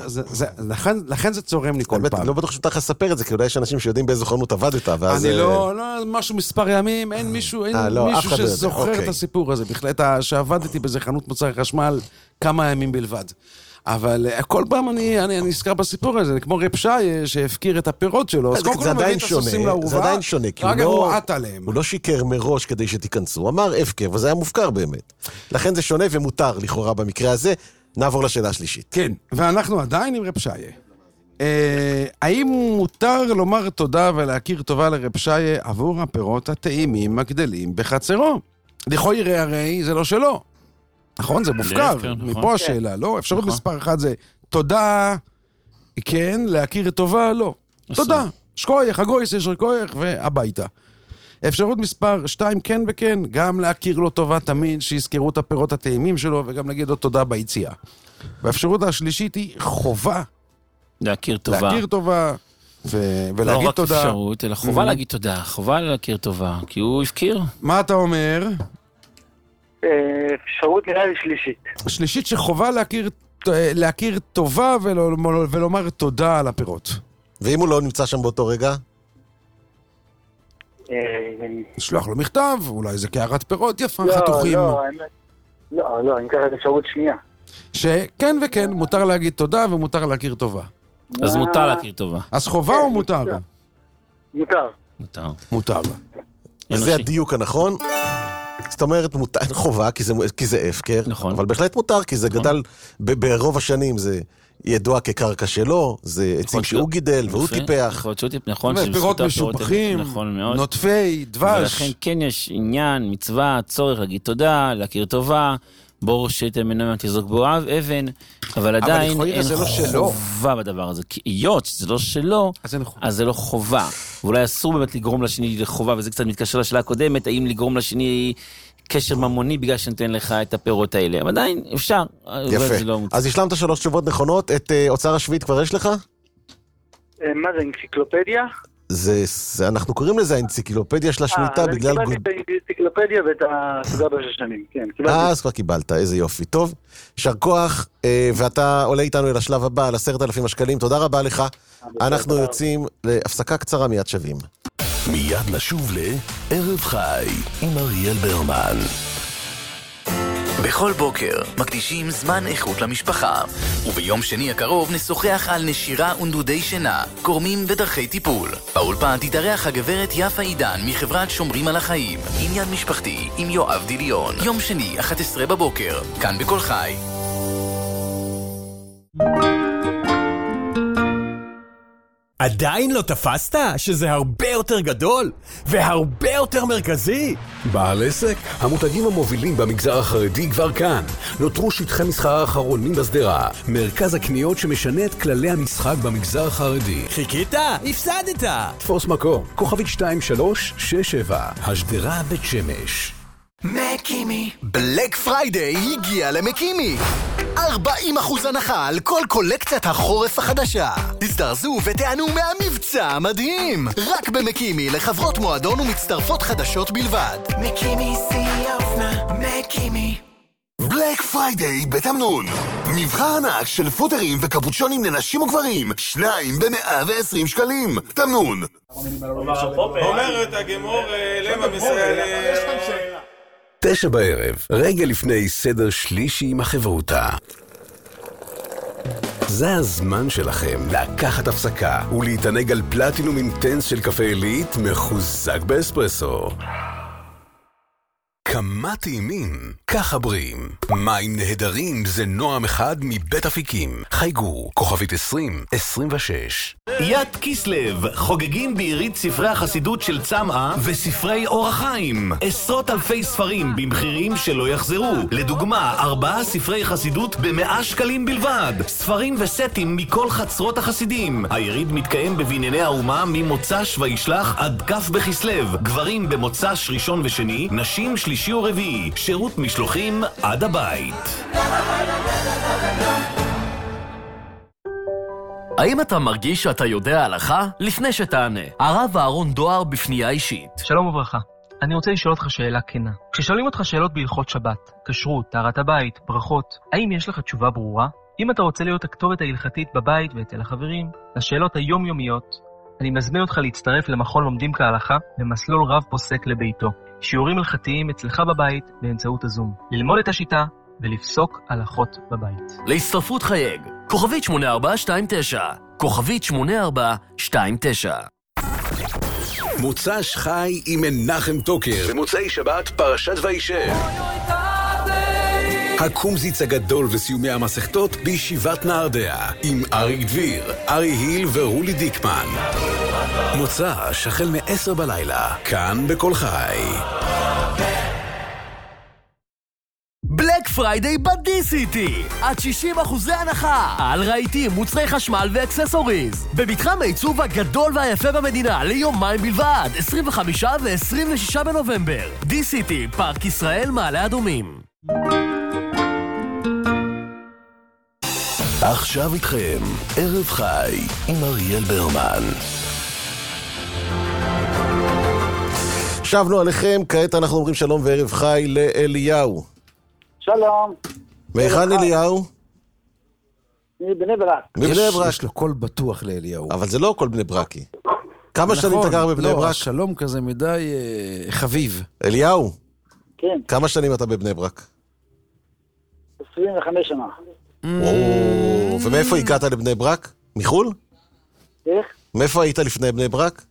לכן זה צורם לי כל פעם. לא בטוח שאתה לספר את זה, כי אולי יש אנשים שיודעים באיזו חנות עבדת, ואז... אני לא, משהו מספר ימים, אין מישהו שזוכר את הסיפור הזה. בכלל, שעבדתי באיזה חנות מוצרי חשמל כמה ימים בלבד. אבל כל פעם אני נזכר בסיפור הזה, כמו רב שי שהפקיר את הפירות שלו, אז זה עדיין שונה, זה עדיין שונה, כי הוא לא שיקר מראש כדי שתיכנסו, הוא אמר הפקר, וזה היה מופקר באמת. לכן זה שונה ומותר לכאורה במקרה הזה. נעבור לשאלה השלישית. כן, ואנחנו עדיין עם רב שי. האם מותר לומר תודה ולהכיר טובה לרב שי עבור הפירות הטעימים הגדלים בחצרו? לכאורה הרי זה לא שלו. נכון, זה מופקר, מפה השאלה, לא? אפשרות מספר 1 זה תודה, כן, להכיר טובה, לא. תודה, שכוייך, הגויס, יש רקוייך, והביתה. אפשרות מספר 2, כן וכן, גם להכיר לו טובה תמיד, שיזכרו את הפירות הטעימים שלו, וגם להגיד לו תודה ביציאה. והאפשרות השלישית היא חובה. להכיר טובה. להכיר טובה, ולהגיד תודה. לא רק אפשרות, אלא חובה להגיד תודה, חובה להכיר טובה, כי הוא הפקיר. מה אתה אומר? אפשרות נראה לי שלישית. שלישית שחובה להכיר טובה ולומר תודה על הפירות. ואם הוא לא נמצא שם באותו רגע? שלוח לו מכתב, אולי זה קערת פירות יפה, חתוכים. לא, אני אקח את אפשרות שנייה. שכן וכן, מותר להגיד תודה ומותר להכיר טובה. אז מותר להכיר טובה. אז חובה או מותר? מותר. זה הדיוק הנכון. זאת אומרת, חובה, כי זה הפקר, אבל בהחלט מותר, כי זה גדל ברוב השנים, זה ידוע כקרקע שלו, זה עצים שהוא גידל והוא טיפח. נכון, פירות משובחים, נוטפי, דבש. ולכן כן יש עניין, מצווה, צורך להגיד תודה, להכיר טובה, בור שתן מנוים תזרוק בו אבן, אבל עדיין אין חובה בדבר הזה. כי היות שזה לא שלו, אז זה לא חובה. ואולי אסור באמת לגרום לשני לחובה, וזה קצת מתקשר לשאלה הקודמת, האם לגרום לשני קשר ממוני בגלל שנתן לך את הפירות האלה. אבל עדיין אפשר. יפה. אז השלמת 3 תשובות נכונות. את אוצר השביעית כבר יש לך? מה זה, אנציקלופדיה? אנחנו קוראים לזה האנציקלופדיה של השמיטה בגלל... קיבלתי את האנציקלופדיה ואת הסוגה בשנים, כן. אז כבר קיבלת, איזה יופי. טוב, שר כוח, ואתה עולה איתנו אל השלב הבא, על 10,000 השקלים. תודה רבה לך. אנחנו יוצאים להפסקה קצרה, מיד שווים. מיד נשוב לערב חי עם אריאל ברמן. בכל בוקר מקדישים זמן איכות למשפחה, וביום שני הקרוב נשוחח על נשירה ונדודי שינה, גורמים ודרכי טיפול. באולפן תתארח הגברת יפה עידן מחברת שומרים על החיים, עניין משפחתי עם יואב דיליון. יום שני 11 בבוקר, כאן בכל חי. עדיין לא תפסת שזה הרבה יותר גדול והרבה יותר מרכזי? בעל עסק, המותגים המובילים במגזר החרדי כבר כאן. נותרו שטחי מסחר האחרונים בסדרה, מרכז הקניות שמשנה את כללי המשחק במגזר החרדי. חיכית? הפסדת. תפוס מקום, כוכבית 2367, השדרה בית שמש. מקימי. בלק פריידיי הגיע למקימי. 40% הנחה על כל קולקציית החורף החדשה. תזדרזו ותענו מהמבצע המדהים. רק במקימי לחברות מועדון ומצטרפות חדשות בלבד. מקימי שיא האופנה, מקימי. בלק פריידיי בתמנון. מבחר ענק של פוטרים וקפוצ'ונים לנשים וגברים. 2 ב-120 שקלים. תמנון. אומרת הגמור למה מסייע 9 בערב, רגע לפני סדר שלישי עם החברותה. זה הזמן שלכם לקחת הפסקה ולהתענג על פלטינום אינטנס של קפה עילית מחוזק באספרסו. כמה טעימים, ככה בריאים. מים נהדרים זה נועם אחד מבית אפיקים. חייגו, כוכבית 2026. יד כיסלב, חוגגים בעירית ספרי החסידות של צמאה וספרי אור החיים. עשרות אלפי ספרים במחירים שלא יחזרו. לדוגמה, 4 ספרי חסידות ב100 שקלים בלבד. ספרים וסטים מכל חצרות החסידים. היריד מתקיים בבנייני האומה ממוצ"ש וישלח עד כ' בכסלו. גברים במוצ"ש ראשון ושני, נשים שלישי ורביעי. שירות משלוחים עד הבית. האם אתה מרגיש שאתה יודע הלכה? לפני שתענה, הרב אהרון דואר בפנייה אישית. שלום וברכה. אני רוצה לשאול אותך שאלה כנה. כששואלים אותך שאלות בהלכות שבת, כשרות, טהרת הבית, ברכות, האם יש לך תשובה ברורה? אם אתה רוצה להיות הכתובת ההלכתית בבית ואצל החברים, לשאלות היומיומיות, אני מזמין אותך להצטרף למכון לומדים כהלכה במסלול רב פוסק לביתו. שיעורים הלכתיים אצלך בבית באמצעות הזום. ללמוד את השיטה ולפסוק הלכות בבית. להצטרפות חייג, כוכבית 8429, כוכבית 8429. מוצ"ש חי עם מנחם טוקר, במוצאי שבת פרשת וישב. הקומזיץ הגדול וסיומי המסכתות בישיבת נהרדעה, עם אריק דביר, ארי היל ורולי דיקמן. מוצ"ש החל מ-10 בלילה, כאן בכל חי. בלק פריידיי בדי-סיטי, עד 60% הנחה על רהיטים, מוצרי חשמל ואקססוריז במתחם העיצוב הגדול והיפה במדינה ליומיים בלבד, 25 ו-26 בנובמבר. די-סיטי, פארק ישראל, מעלה אדומים. עכשיו איתכם, ערב חי עם אריאל ברמן. שבנו עליכם, כעת אנחנו אומרים שלום וערב חי לאליהו. שלום. מהיכן אליהו? מבני ברק. מבני ברק. יש לו קול בטוח לאליהו. אבל זה לא קול בני ברקי. כמה שנים אתה גר בבני ברק? לא, השלום כזה מדי חביב. אליהו? כן. כמה שנים אתה בבני ברק? 25 שנה. ומאיפה הגעת לבני ברק? מחול? איך? מאיפה היית לפני בני ברק?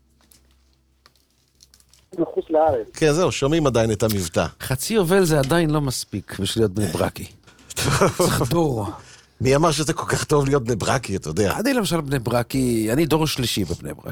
מחוץ לארץ. כן, זהו, שומעים עדיין את המבטא. חצי יובל זה עדיין לא מספיק בשביל להיות בני ברקי. צריך דור. מי אמר שזה כל כך טוב להיות בני ברקי, אתה יודע? אני למשל בני ברקי, אני דור שלישי בבני ברק.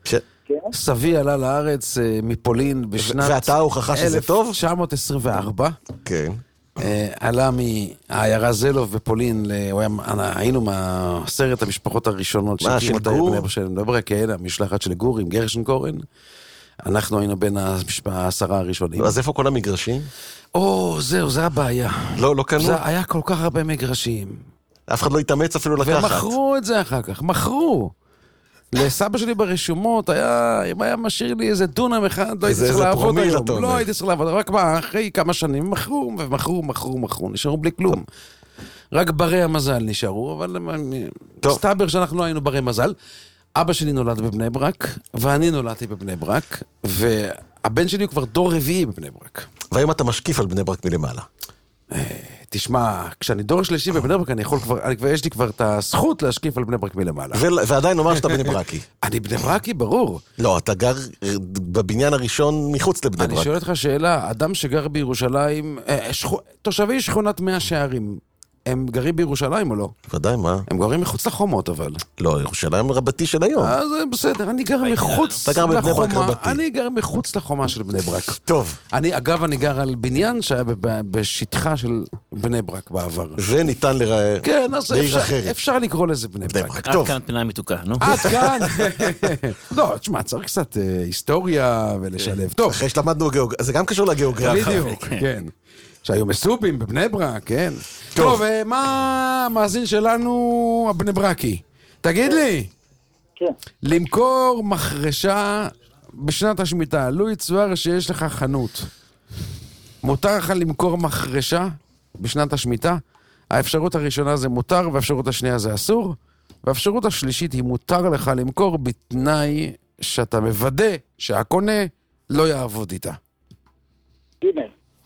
סבי עלה לארץ מפולין בשנת... ואתה ההוכחה שזה טוב? 1924. כן. עלה מהעיירה זלוב בפולין, היינו מהסרט המשפחות הראשונות. מה, של גור? כן, המשלחת של גור עם גרשן קורן. אנחנו היינו בין 10 הראשונים. אז איפה כל המגרשים? זהו, זה הבעיה. לא קנו? היה כל כך הרבה מגרשים. אף אחד לא התאמץ אפילו לקחת. ומכרו את זה אחר כך, מכרו. לסבא שלי ברשומות, אם היה משאיר לי איזה דונם אחד, לא הייתי צריך לעבוד היום. לא הייתי צריך לעבוד, רק אחרי כמה שנים מכרו, נשארו בלי כלום. רק ברי המזל נשארו, אבל מסתבר שאנחנו לא היינו ברי מזל. אבא שלי נולד בבני ברק, ואני נולדתי בבני ברק, והבן שלי הוא כבר דור רביעי בבני ברק. והאם אתה משקיף על בני ברק מלמעלה? תשמע, כשאני דור שלישי בבני ברק, יש לי כבר את הזכות להשקיף על בני ברק מלמעלה. ועדיין אומר שאתה בני ברקי. אני בני ברקי, ברור. לא, אתה גר בבניין הראשון מחוץ לבני ברק. אני שואל אותך שאלה, אדם שגר בירושלים, תושבי שכונת 100 שערים, הם גרים בירושלים או לא? ודאי, מה? הם גרים מחוץ לחומות, אבל. לא, ירושלים רבתי של היום. אז בסדר, אני גר מחוץ לחומה. אני גר מחוץ לחומה של בני ברק. טוב. אגב, אני גר על בניין שהיה בשטחה של בני ברק בעבר. וניתן לראה. כן, אז אפשר לקרוא לזה בני ברק. עד כאן פינה מתוקה, נו. עד כאן. לא, תשמע, צריך קצת היסטוריה ולשלב. טוב. אחרי שלמדנו גיאוגרפיה, זה גם קשור לגיאוגרפיה. בדיוק, כן. שהיו מסובים בבני ברק, כן. טוב, מה המאזין שלנו הבני ברקי? תגיד לי. כן. למכור מחרשה בשנת השמיטה, לו יצויר שיש לך חנות. מותר לך למכור מחרשה בשנת השמיטה? האפשרות הראשונה זה מותר, והאפשרות השנייה זה אסור, והאפשרות השלישית היא מותר לך למכור בתנאי שאתה מוודא שהקונה לא יעבוד איתה.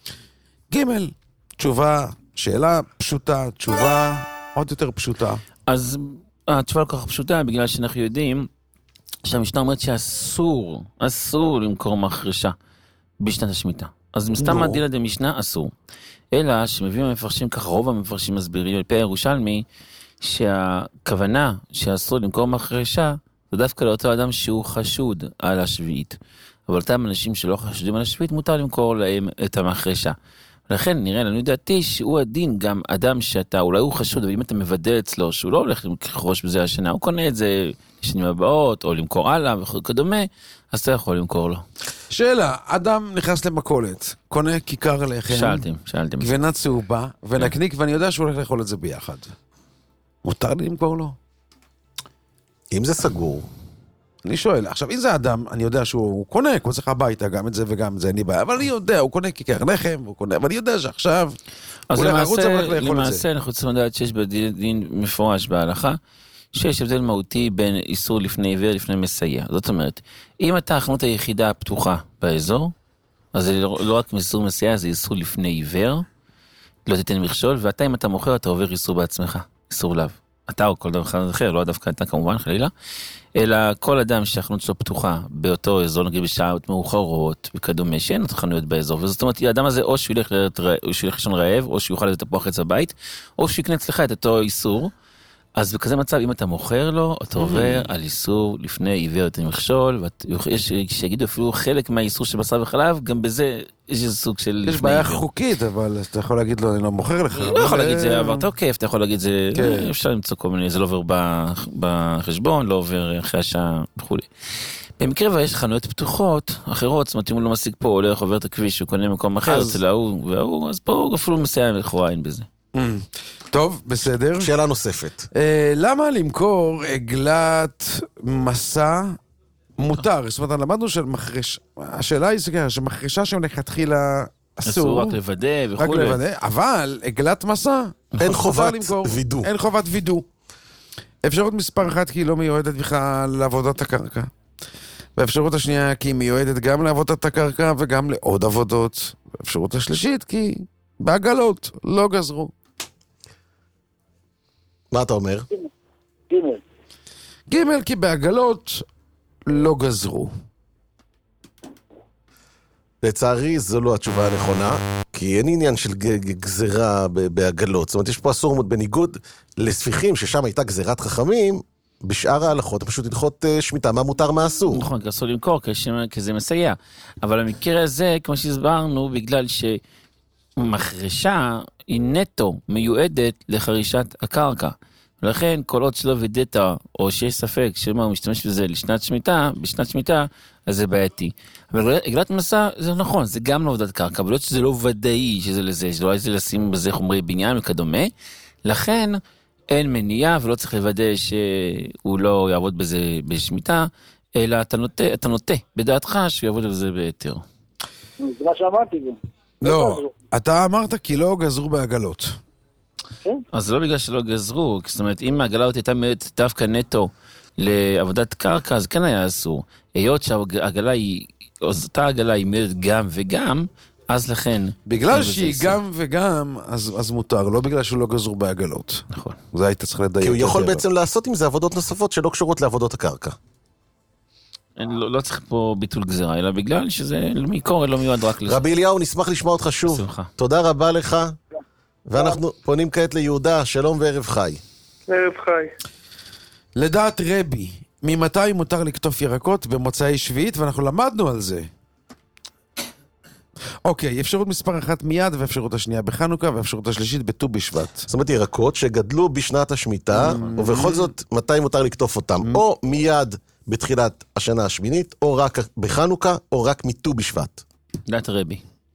ג' תשובה, שאלה פשוטה, תשובה עוד יותר פשוטה. אז התשובה כל כך פשוטה, בגלל שאנחנו יודעים שהמשנה אומרת אסור למכור מחרשה בשנת השמיטה. אז מסתם הדין עד המשנה אסור. אלא שמביאים המפרשים, ככה רוב המפרשים מסבירים על פי הירושלמי, שהכוונה שאסור למכור מחרשה, זה דווקא לאותו אדם שהוא חשוד על השביעית. אבל אותם אנשים שלא חשודים על השביעית, מותר למכור להם את המחרשה. לכן נראה לנו דעתי שהוא הדין גם אדם שאתה, אולי הוא חשוד, אבל אם אתה מבדל אצלו שהוא לא הולך לחרוש בזה השנה, הוא קונה את זה לשנים הבאות, או למכור הלאה וכדומה, אז אתה יכול למכור לו. שאלה, אדם נכנס למכולת, קונה כיכר לחם, שאלתם. גבינה צהובה, ונקניק, ואני יודע שהוא הולך לאכול את זה ביחד. מותר לי למכור לו? אם זה סגור. אני שואל, עכשיו, אם זה אדם, אני יודע שהוא קונה, הוא צריך הביתה, גם את זה וגם את זה, אין לי בעיה, אבל אני יודע, הוא קונה כיכר לחם, אבל אני יודע שעכשיו, אז למעשה אנחנו צריכים לדעת שיש בדין מפורש בהלכה, שיש הבדל מהותי בין איסור לפני עיוור לפני מסייע. זאת אומרת, אם אתה החנות היחידה הפתוחה באזור, אז זה לא רק איסור מסייע, זה איסור לפני עיוור, לא תיתן מכשול, ואתה אם אתה מוכר, אתה עובר איסור בעצמך, איסור לאו. אתה או כל דבר אחר, לא דווקא אתה כמובן חלילה, אלא כל אדם שהחנות שלו פתוחה באותו אזור, נגיד בשעות מאוחרות וכדומה, שאין עוד חנויות באזור, וזאת אומרת, האדם הזה או שהוא ילך לישון רעב, או שהוא יוכל לתת תפוח עץ הבית, או שהוא יקנה אצלך את אותו איסור. אז בכזה מצב, אם אתה מוכר לו, אתה עובר על איסור לפני עיוור את המכשול, ויש שיגידו אפילו חלק מהאיסור של בשר וחלב, גם בזה יש איזה סוג של... יש בעיה חוקית, אבל אתה יכול להגיד לו, אני לא מוכר לך. לא יכול להגיד זה עבר תוקף, אתה יכול להגיד זה... אפשר למצוא כל מיני, זה לא עובר בחשבון, לא עובר אחרי השעה וכו'. במקרה ויש חנויות פתוחות, אחרות, זאת אומרת, אם הוא לא משיג פה, הולך עובר את הכביש, הוא קונה מקום אחר, אצל ההוא וההוא, אז פה הוא אפילו מסייע לכאורה אין בזה. טוב, בסדר. שאלה נוספת. למה למכור עגלת מסע מותר? זאת אומרת, למדנו השאלה היא שמחרשה שמלכתחילה אסור. רק לוודא וכו'. רק לוודא, אבל עגלת מסע אין חובת וידוא. אין חובת וידוא. אפשרות מספר אחת כי היא לא מיועדת בכלל לעבודת הקרקע. והאפשרות השנייה כי היא מיועדת גם לעבודת הקרקע וגם לעוד עבודות. האפשרות השלישית כי בעגלות לא גזרו. מה אתה אומר? ג' כי בעגלות לא גזרו. לצערי זו לא התשובה הנכונה, כי אין עניין של גזרה בעגלות. זאת אומרת, יש פה אסור בניגוד לספיחים, ששם הייתה גזירת חכמים, בשאר ההלכות, פשוט הלכות שמיטה, מה מותר, מה אסור. נכון, אסור למכור, כי זה מסייע. אבל המקרה הזה, כמו שהסברנו, בגלל שמחרשה היא נטו מיועדת לחרישת הקרקע. ולכן, כל עוד שלא וידאת, או שיש ספק שמה הוא משתמש בזה לשנת שמיטה, בשנת שמיטה, אז זה בעייתי. אבל עגלת מסע, זה נכון, זה גם לעבודת קרקע, אבל לא שזה לא ודאי שזה לזה, שלא איזה לשים בזה חומרי בניין וכדומה. לכן, אין מניעה, ולא צריך לוודא שהוא לא יעבוד בזה בשמיטה, אלא אתה נוטה בדעתך שהוא יעבוד בזה ביתר. זה מה שאמרתי. לא, אתה אמרת כי לא גזרו בעגלות. אז זה לא בגלל שלא גזרו, זאת אומרת, אם העגלות הייתה מיועדת דווקא נטו לעבודת קרקע, אז כן היה אסור. היות שהעגלה היא, אותה העגלה היא מיועדת גם וגם, אז לכן... בגלל שהיא גם וגם, אז מותר, לא בגלל שהוא לא גזרו בעגלות. נכון. זה היית צריך לדייק. כי הוא יכול בעצם לעשות עם זה עבודות נוספות שלא קשורות לעבודות הקרקע. לא צריך פה ביטול גזירה, אלא בגלל שזה מקור לא מיועד רק לזה. רבי אליהו, נשמח לשמוע אותך שוב. בשמחה. תודה רבה לך. ואנחנו פונים כעת ליהודה, שלום וערב חי. ערב חי. לדעת רבי, ממתי מותר לקטוף ירקות במוצאי שביעית, ואנחנו למדנו על זה. אוקיי, אפשרות מספר אחת מיד, ואפשרות השנייה בחנוכה, ואפשרות השלישית בט"ו בשבט. זאת אומרת, ירקות שגדלו בשנת השמיטה, ובכל זאת, מתי מותר לקטוף אותם? או מיד בתחילת השנה השמינית, או רק בחנוכה, או רק מט"ו בשבט. לדעת רבי.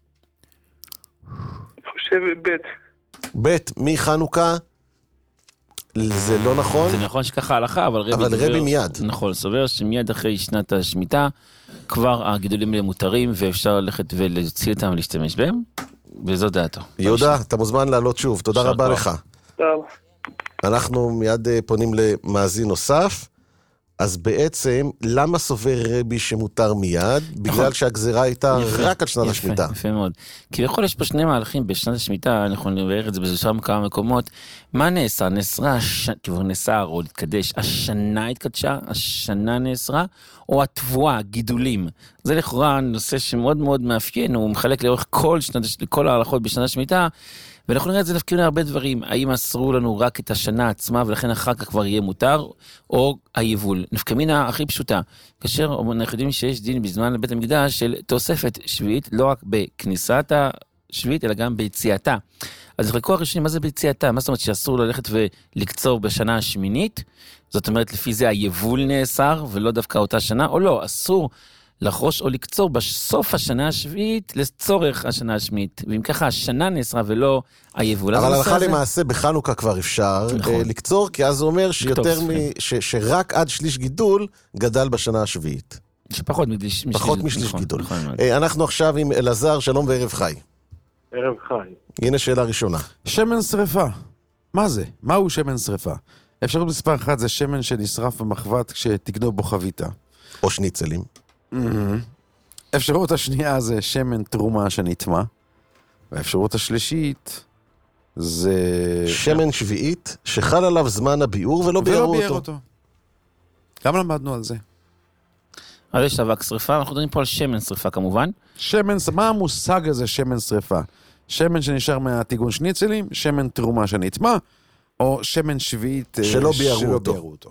אני חושב ב' מחנוכה, זה לא נכון. זה נכון שככה הלכה, אבל רבי מיד. נכון, סובר שמיד אחרי שנת השמיטה, כבר הגידולים האלה מותרים, ואפשר ללכת ולהוציא אותם ולהשתמש בהם, וזו דעתו. יהודה, אתה מוזמן לעלות שוב, תודה רבה לך. טוב. אנחנו מיד פונים למאזין נוסף, אז בעצם, למה סובר רבי שמותר מיד? בגלל שהגזירה הייתה רק על שנת השמיטה. יפה מאוד. כביכול יש פה שני מהלכים בשנת השמיטה, אנחנו נבהר את זה בשם כמה מקומות. מה נאסר? נאסר או להתקדש, השנה התקדשה, השנה נאסרה, או התבואה, גידולים. זה לכאורה נושא שמאוד מאוד מאפיין, הוא מחלק לאורך כל ההלכות בשנת השמיטה, ואנחנו נראה את זה נפקים להרבה דברים, האם אסרו לנו רק את השנה עצמה, ולכן אחר כך כבר יהיה מותר, או היבול. נפקמינה הכי פשוטה, כאשר אנחנו יודעים שיש דין בזמן בית המקדש של תוספת שביעית, לא רק בכניסת השביעית, אלא גם ביציאתה. אז חלקו הראשונים, מה זה ביציאתה? מה זאת אומרת שאסור ללכת ולקצור בשנה השמינית? זאת אומרת, לפי זה היבול נאסר, ולא דווקא אותה שנה, או לא, אסור לחרוש או לקצור בסוף השנה השביעית לצורך השנה השמינית. ואם ככה, השנה נאסרה ולא היבול. אבל הלכה למעשה בחנוכה כבר אפשר לקצור, כי אז הוא אומר שרק עד שליש גידול גדל בשנה השביעית. שפחות משליש גידול. אנחנו עכשיו עם אלעזר, שלום וערב חי. ערב חי. הנה שאלה ראשונה. שמן שריפה. מה זה? מהו שמן שריפה? אפשרות מספר 1 זה שמן שנשרף במחבת כשתקנו בו חביתה. או שניצלים. אפשרות השנייה זה שמן תרומה שנטמע. והאפשרות השלישית זה... שמן שביעית שחל עליו זמן הביאור ולא ביארו אותו. גם למדנו על זה. אז יש אבק שריפה, אנחנו מדברים פה על שמן שריפה כמובן. מה המושג הזה שמן שריפה? שמן שנשאר מהטיגון שניצלים, שמן תרומה שנטמע, או שמן שביעית שלא ביארו אותו.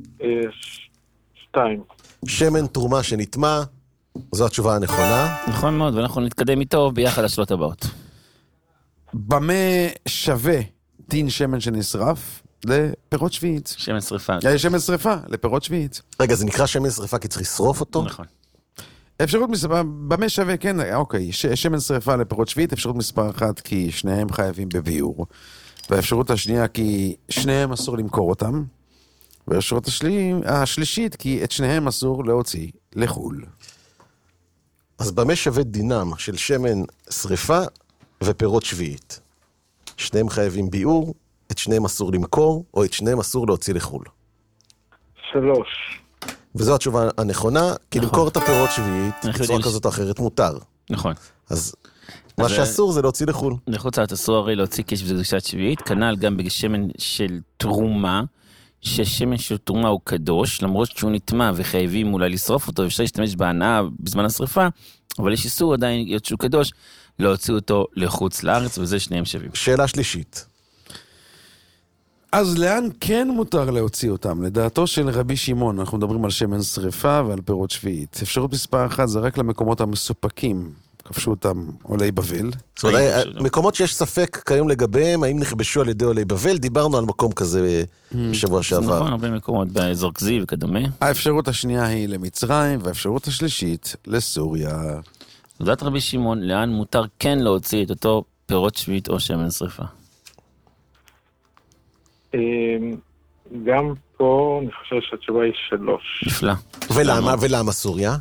2. שמן תרומה שנטמע, זו התשובה הנכונה. נכון מאוד, ואנחנו נתקדם איתו ביחד לשאלות הבאות. במה שווה דין שמן שנשרף לפירות שביעית? שמן שריפה. שמן שריפה לפירות שביעית. רגע, זה נקרא שמן שריפה כי צריך לשרוף אותו? נכון. אפשרות מספר, במה שווה, כן, אוקיי, שמן שריפה לפירות שביעית, אפשרות מספר 1 כי שניהם חייבים בביאור, והאפשרות השנייה כי שניהם אסור למכור אותם, והאפשרות השלישית כי את שניהם אסור להוציא לחול. אז במה שווה דינם של שמן שריפה ופירות שביעית? שניהם חייבים ביאור, את שניהם אסור למכור, או את שניהם אסור להוציא לחול. 3. וזו התשובה הנכונה, כי למכור את הפירות שביעית, בצורה כזאת או אחרת מותר. נכון. אז מה שאסור זה להוציא לחול. לחוץ לארץ אסור הרי להוציא קש בקדושת שביעית, כנ"ל גם בשמן של תרומה, ששמן של תרומה הוא קדוש, למרות שהוא נטמע וחייבים אולי לשרוף אותו, אפשר להשתמש בהנאה בזמן השריפה, אבל יש איסור עדיין להיות שהוא קדוש, להוציא אותו לחוץ לארץ, וזה שניהם שווים. שאלה שלישית. אז לאן כן מותר להוציא אותם? לדעתו של רבי שמעון, אנחנו מדברים על שמן שריפה ועל פירות שביעית. אפשרות מספר 1 זה רק למקומות המסופקים, כבשו אותם עולי בבל. מקומות שיש ספק כיום לגביהם, האם נכבשו על ידי עולי בבל, דיברנו על מקום כזה בשבוע שעבר. נכון, הרבה מקומות, באזור כזיב וכדומה. האפשרות השנייה היא למצרים, והאפשרות השלישית לסוריה. לדעת רבי שמעון, לאן מותר כן להוציא את אותו פירות שביעית או שמן שריפה? גם פה אני חושב שהתשובה היא 3. נפלא. ולמה סוריה?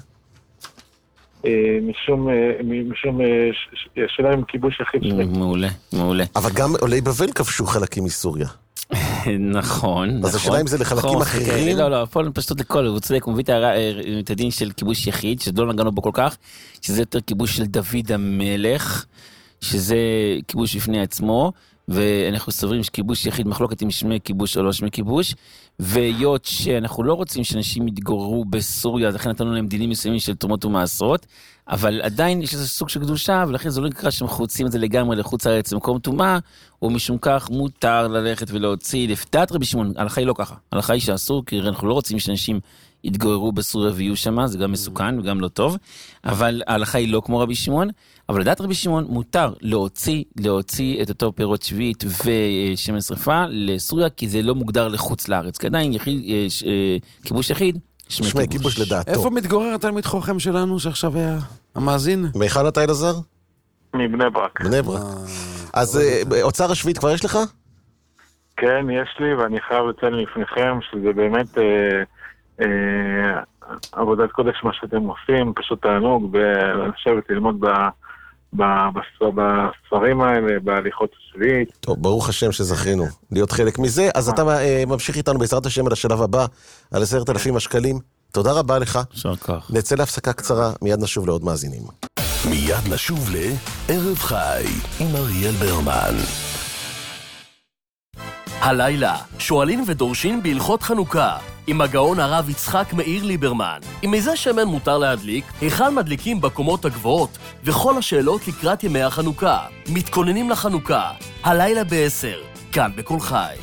משום שאלה עם כיבוש יחיד שני. מעולה, מעולה. אבל גם עולי בבל כבשו חלקים מסוריה. נכון. אז השאלה אם זה לחלקים אחרים? לא, פה פשוט לכל, הוא צודק, הוא מביא את הדין של כיבוש יחיד, שלא נגענו בו כל כך, שזה יותר כיבוש של דוד המלך, שזה כיבוש בפני עצמו, ואנחנו סוברים שכיבוש יחיד מחלוקת עם שמי כיבוש או לא שמי כיבוש, והיות שאנחנו לא רוצים שאנשים יתגוררו בסוריה, אז לכן נתנו להם דינים מסוימים של תרומות ומעשרות, אבל עדיין יש איזה סוג של קדושה, ולכן זה לא נקרא שמחוצים את זה לגמרי לחוץ הארץ למקום טומאה, ומשום כך מותר ללכת ולהוציא לפדעת רבי שמעון. ההלכה היא לא ככה, ההלכה היא שאסור, כי אנחנו לא רוצים שאנשים יתגוררו בסוריה ויהיו שמה, זה גם מסוכן וגם לא טוב, אבל ההלכה היא לא כמו רבי שמעון, אבל לדעת רבי שמעון מותר להוציא את אותו פירות שביעית ושמן שריפה לסוריה, כי זה לא מוגדר לחוץ לארץ, כי עדיין כיבוש יחיד, שמי כיבוש לדעתו. איפה מתגורר התלמיד חוכם שלנו שעכשיו היה המאזין? מהיכן אתה אלעזר? מבני ברק. בני ברק. אז אוצר השביעית כבר יש לך? כן, יש לי, ואני חייב לציין לפניכם שזה באמת עבודת קודש מה שאתם עושים, פשוט תענוג, ולשבת ללמוד בספרים האלה, בהליכות השביעית. טוב, ברוך השם שזכינו להיות חלק מזה. אז אתה ממשיך איתנו בעזרת השם על השלב הבא, על 10,000 השקלים. תודה רבה לך. נצא להפסקה קצרה, מיד נשוב לעוד מאזינים. מיד נשוב לערב חי עם אריאל ברמן. הלילה, שואלים ודורשים בהלכות חנוכה, עם הגאון הרב יצחק מאיר ליברמן. עם איזה שמן מותר להדליק, היכן מדליקים בקומות הגבוהות, וכל השאלות לקראת ימי החנוכה. מתכוננים לחנוכה, הלילה ב-10, כאן בכל חי.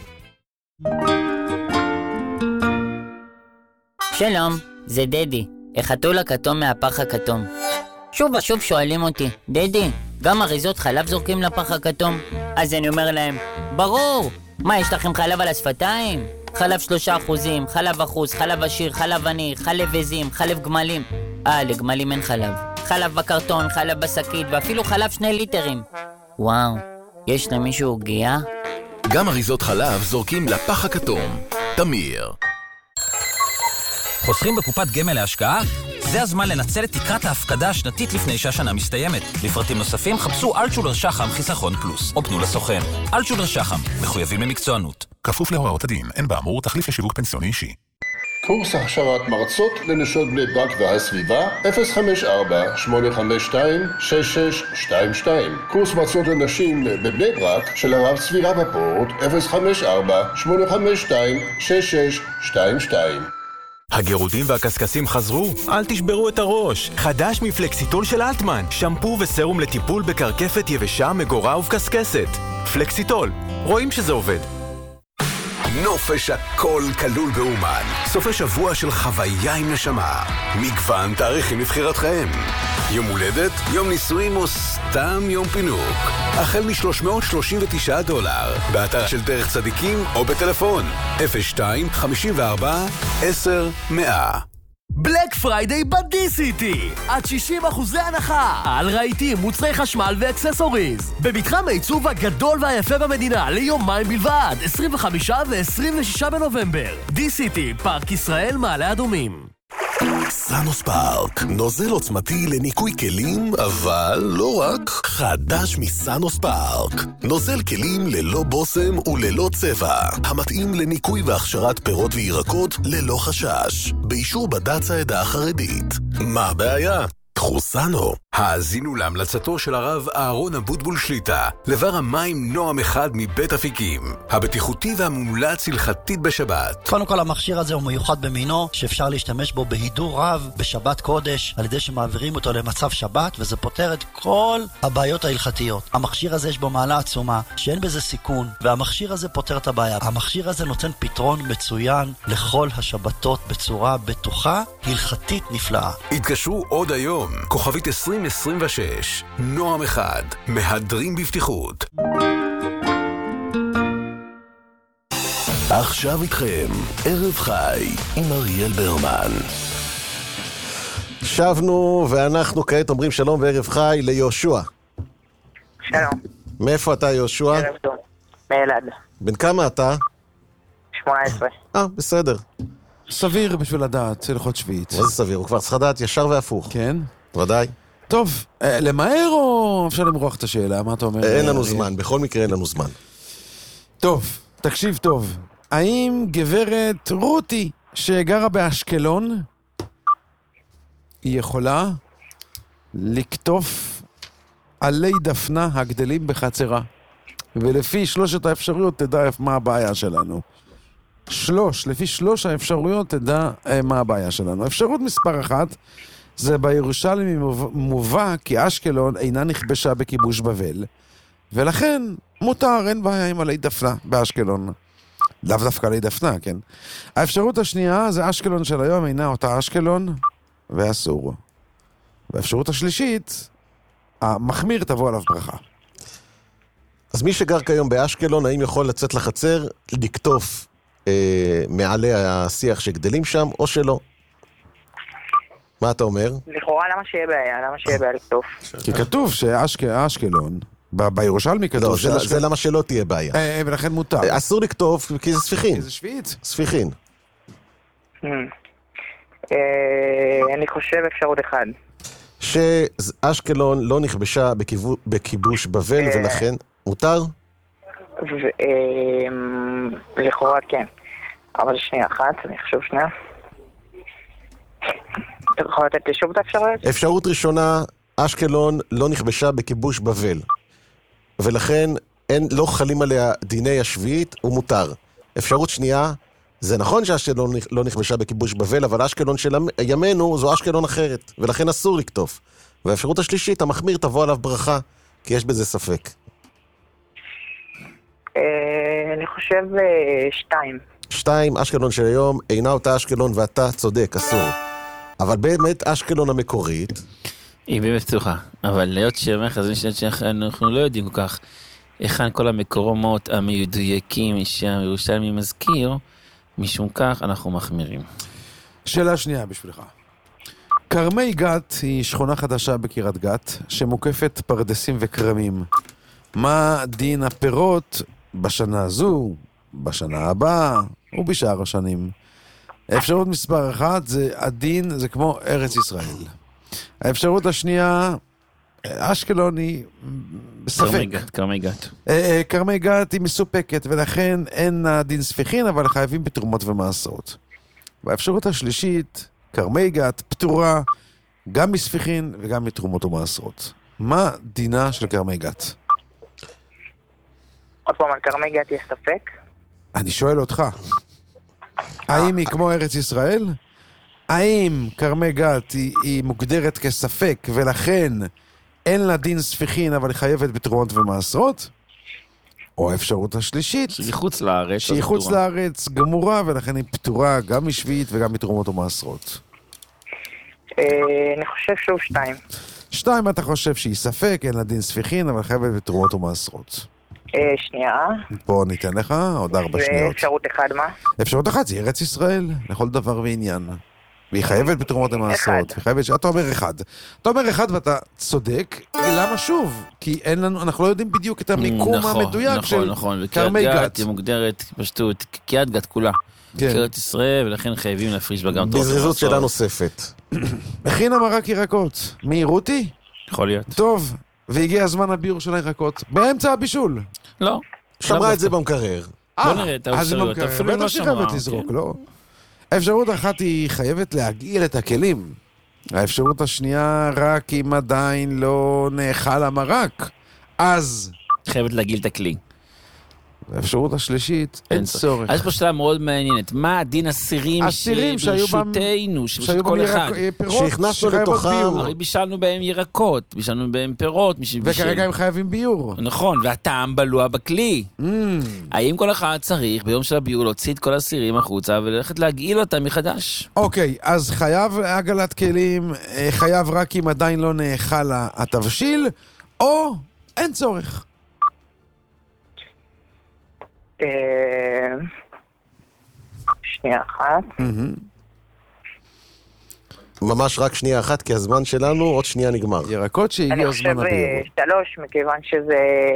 שלום, זה דדי, החתול הכתום מהפח הכתום. שוב ושוב שואלים אותי, דדי, גם אריזות חלב זורקים לפח הכתום? אז אני אומר להם, ברור! מה, יש לכם חלב על השפתיים? חלב 3%, חלב 1%, חלב עשיר, חלב עני, חלב עזים, חלב גמלים. לגמלים אין חלב. חלב בקרטון, חלב בשקית, ואפילו חלב 2 ליטרים. וואו, יש למישהו עוגיה? גם אריזות חלב זורקים לפח הכתום. תמיר. חוסכים בקופת גמל להשקעה? זה הזמן לנצל את תקרת ההפקדה השנתית לפני שהשנה מסתיימת. לפרטים נוספים חפשו אלטשולר שחם חיסכון פלוס, או פנו לסוכן. אלטשולר שחם, מחויבים למקצוענות. כפוף להוראות הדין, אין באמור תחליף לשיווק פנסיוני אישי. קורס הכשרת מרצות לנשות בני ברק והסביבה 054-852-6622. קורס מרצות לנשים בבני ברק של הרב צבי רפפורט 054-852-6622. הגירודים והקסקסים חזרו? אל תשברו את הראש. חדש מפלקסיטול של אלטמן, שמפו וסרום לטיפול בקרקפת יבשה, מגורה ובקסקסת. פלקסיטול, רואים שזה עובד. נופש הכל כלול באומן. סופי שבוע של חוויה עם נשמה. מגוון תאריכים לבחירתכם. יום הולדת, יום נישואים או סתם יום פינוק. החל $339. באתר של דרך צדיקים או בטלפון 02-54-10-100. בלק פריידיי בדי-סיטי! עד 60% הנחה על רהיטים, מוצרי חשמל ואקססוריז. במתחם העיצוב הגדול והיפה במדינה ליומיים בלבד, 25 ו-26 בנובמבר. די-סיטי, פארק ישראל, מעלה אדומים. סאנוס פארק, נוזל עוצמתי לניקוי כלים, אבל לא רק. חדש מסאנוס פארק, נוזל כלים ללא בוסם וללא צבע, המתאים לניקוי והכשרת פירות וירקות ללא חשש, באישור בד"ץ העדה החרדית. מה הבעיה? קחו סאנו. האזינו להמלצתו של הרב אהרון אבוטבול שליטה, לבר המים נועם אחד מבית אפיקים, הבטיחותי והמומלץ הלכתית בשבת. קודם כל המכשיר הזה הוא מיוחד במינו, שאפשר להשתמש בו בהידור רב בשבת קודש, על ידי שמעבירים אותו למצב שבת, וזה פותר את כל הבעיות ההלכתיות. המכשיר הזה יש בו מעלה עצומה, שאין בזה סיכון, והמכשיר הזה פותר את הבעיה. המכשיר הזה נותן פתרון מצוין לכל השבתות בצורה בטוחה, הלכתית נפלאה. התקשרו עוד היום, כוכבית 2026, נועם אחד, מהדרים בבטיחות. עכשיו איתכם, ערב חי עם אריאל ברמן. שבנו ואנחנו כעת אומרים שלום וערב חי ליהושע. שלום. מאיפה אתה יהושע? ערב טוב, מאלעד. בן כמה אתה? 18. בסדר. סביר בשביל לדעת, הלכות שביעית. מה זה סביר? הוא כבר צריך לדעת ישר והפוך. כן? ודאי. טוב, למהר או אפשר למרוח את השאלה? מה אתה אומר? אין לנו זמן, בכל מקרה אין לנו זמן. טוב, תקשיב טוב. האם גברת רותי שגרה באשקלון היא יכולה לקטוף עלי דפנה הגדלים בחצרה? ולפי 3 האפשרויות תדע מה הבעיה שלנו. לפי 3 האפשרויות תדע מה הבעיה שלנו. אפשרות מספר 1 זה בירושלמי מובא כי אשקלון אינה נכבשה בכיבוש בבל, ולכן מותר, אין בעיה עם עלי דפנה באשקלון. לאו דווקא עלי דפנה, כן. האפשרות השנייה זה אשקלון של היום אינה אותה אשקלון, ואסור. והאפשרות השלישית, המחמיר תבוא עליו ברכה. אז מי שגר כיום באשקלון, האם יכול לצאת לחצר, לקטוף מעלי השיח שגדלים שם, או שלא? מה אתה אומר? לכאורה למה שיהיה בעיה? למה שיהיה בעיה לקטוף? כי כתוב שאשקלון, בירושלמי כתוב... זה למה שלא תהיה בעיה. ולכן מותר. אסור לקטוף, כי זה ספיחין. כי זה שביעית. ספיחין. אני חושב אפשרות 1. שאשקלון לא נכבשה בכיבוש בבל, ולכן מותר? לכאורה כן. אבל שנייה אחת, אני חושב שנייה. אתה יכול לתת לי שוב את האפשרות? אפשרות ראשונה, אשקלון לא נכבשה בכיבוש בבל, ולכן לא חלים עליה דיני השביעית, הוא מותר. אפשרות שנייה, זה נכון שאשקלון לא נכבשה בכיבוש בבל, אבל אשקלון של ימינו זו אשקלון אחרת, ולכן אסור לקטוף. והאפשרות השלישית, המחמיר תבוא עליו ברכה, כי יש בזה ספק. אני חושב 2. 2, אשקלון של היום אינה אותה אשקלון, ואתה צודק, אסור. אבל באמת אשקלון המקורית היא באמת פתוחה, אבל להיות שאנחנו לא יודעים כל כך היכן כל המקורמות המדויקים שירושלמי מזכיר, משום כך אנחנו מחמירים. שאלה שנייה בשבילך. כרמי גת היא שכונה חדשה בקירת גת, שמוקפת פרדסים וקרמים. מה דין הפירות בשנה הזו, בשנה הבאה ובשאר השנים? האפשרות מספר 1 זה הדין, זה כמו ארץ ישראל. האפשרות השנייה, אשקלון היא בספק. כרמי גת היא מסופקת, ולכן אין דין ספיחין, אבל חייבים בתרומות ומעשרות. והאפשרות השלישית, כרמי גת פטורה גם מספיחין וגם בתרומות ומעשרות. מה דינה של כרמי גת? עוד פעם, על כרמי גת יש ספק? אני שואל אותך. האם היא כמו ארץ ישראל? האם כרמי גת היא מוגדרת כספק, ולכן אין לה דין ספיחין, אבל היא חייבת בתרומות ומעשרות? או האפשרות השלישית, שהיא חוץ לארץ, שהיא חוץ לארץ גמורה, ולכן היא פטורה גם משביעית וגם בתרומות ומעשרות. אני חושב שוב 2. 2, אתה חושב שהיא ספק, אין לה דין ספיחין, אבל חייבת בתרומות ומעשרות. שנייה. פה ניתן לך עוד 4 שניות. ואפשרות 1 מה? אפשרות 1 זה ארץ ישראל, לכל דבר ועניין. והיא חייבת בתרומות ומעשרות. אתה אומר 1. אתה אומר 1 ואתה צודק. למה שוב? כי אין לנו, אנחנו לא יודעים בדיוק את המיקום המדויק של כרמי גת. היא מוגדרת פשטות כקירת גת כולה. כארץ ישראל, ולכן חייבים להפריש בה גם תרומות. בזריזות שאלה נוספת. מכינה מרק ירקות. מי, רותי? יכול להיות. טוב. והגיע הזמן הביור של הירקות. באמצע הבישול. לא. שמרה את זה במקרר. בוא נראה את האפשרויות. אפילו לא שמרה. האפשרות אחת היא חייבת להגעיל את הכלים. האפשרות השנייה רק אם עדיין לא נאכל המרק. אז חייבת להגעיל את הכלי. האפשרות השלישית, אין צורך. אז יש פה שאלה מאוד מעניינת. מה הדין אסירים שברשותנו, שבשביל כל אחד? שהכנסנו לתוכם. הרי בישלנו בהם ירקות, בישלנו בהם פירות. וכרגע הם חייבים ביור. נכון, והטעם בלוע בכלי. האם כל אחד צריך ביום של הביור להוציא את כל האסירים החוצה וללכת להגעיל אותם מחדש? אוקיי, אז חייב עגלת כלים, חייב רק אם עדיין לא נאכל התבשיל, או אין צורך. שנייה אחת. ממש רק שנייה אחת, כי הזמן שלנו עוד שנייה נגמר. ירקות שהגיע הזמן הביור. אני חושב 3, מכיוון שזה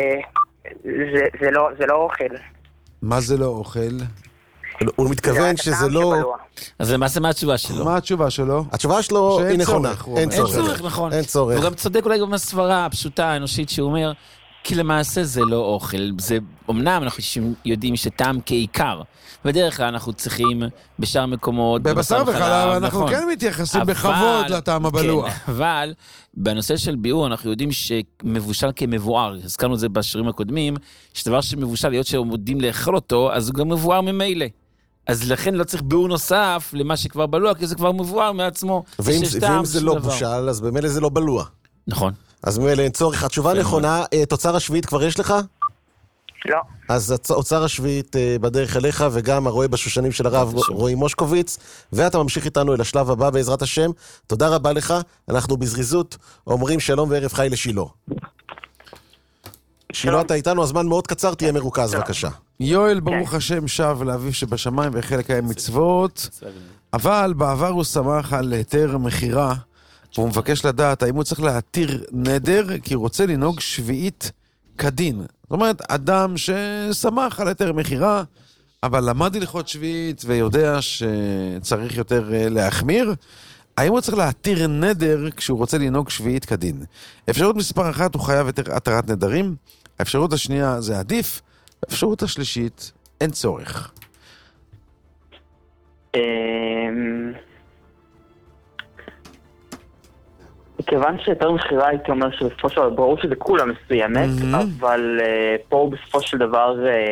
לא אוכל. מה זה לא אוכל? הוא מתכוון שזה לא... אז למעשה מה התשובה שלו? מה התשובה שלו? התשובה שלו היא נכונה. אין צורך, נכון. אין צורך. הוא גם צודק אולי גם בסברה הפשוטה, האנושית, שהוא אומר... כי למעשה זה לא אוכל, זה אמנם אנחנו יודעים שטעם כעיקר, בדרך כלל אנחנו צריכים בשאר מקומות, בבשר וחלב אנחנו כן מתייחסים בכבוד לטעם הבלוע. אבל בנושא של ביאור אנחנו יודעים שמבושל כמבואר, הזכרנו את זה בשירים הקודמים, שדבר שמבושל להיות שעומדים לאכול אותו, אז הוא גם מבואר ממילא. אז לכן לא צריך ביאור נוסף למה שכבר בלוע, כי זה כבר מבואר מעצמו. ואם זה לא בושל, אז במילא זה לא בלוע. נכון. אז ממילא אין צורך. התשובה נכונה, תוצר השביעית כבר יש לך? לא. אז התוצר השביעית בדרך אליך, וגם הרואה בשושנים של הרב רועי מושקוביץ, ואתה ממשיך איתנו אל השלב הבא בעזרת השם. תודה רבה לך, אנחנו בזריזות אומרים שלום וערב חי לשילה. שילה, אתה איתנו, הזמן מאוד קצר, תהיה מרוכז בבקשה. יואל ברוך השם שב לאביו שבשמיים והחל לקיים מצוות, אבל בעבר הוא שמח על היתר מחירה, והוא מבקש לדעת האם הוא צריך להתיר נדר, כי הוא רוצה לנהוג שביעית כדין. זאת אומרת, אדם ששמח על היתר מחירה, אבל למד הלכות שביעית ויודע שצריך יותר להחמיר, האם הוא צריך להתיר נדר כשהוא רוצה לנהוג שביעית כדין? אפשרות מספר 1 הוא חייב התרת נדרים, האפשרות השנייה זה עדיף, האפשרות השלישית אין צורך. מכיוון שיותר מחירה הייתי אומר שבסופו של דבר, ברור שזה כולה מסוימת, אבל פה בסופו של דבר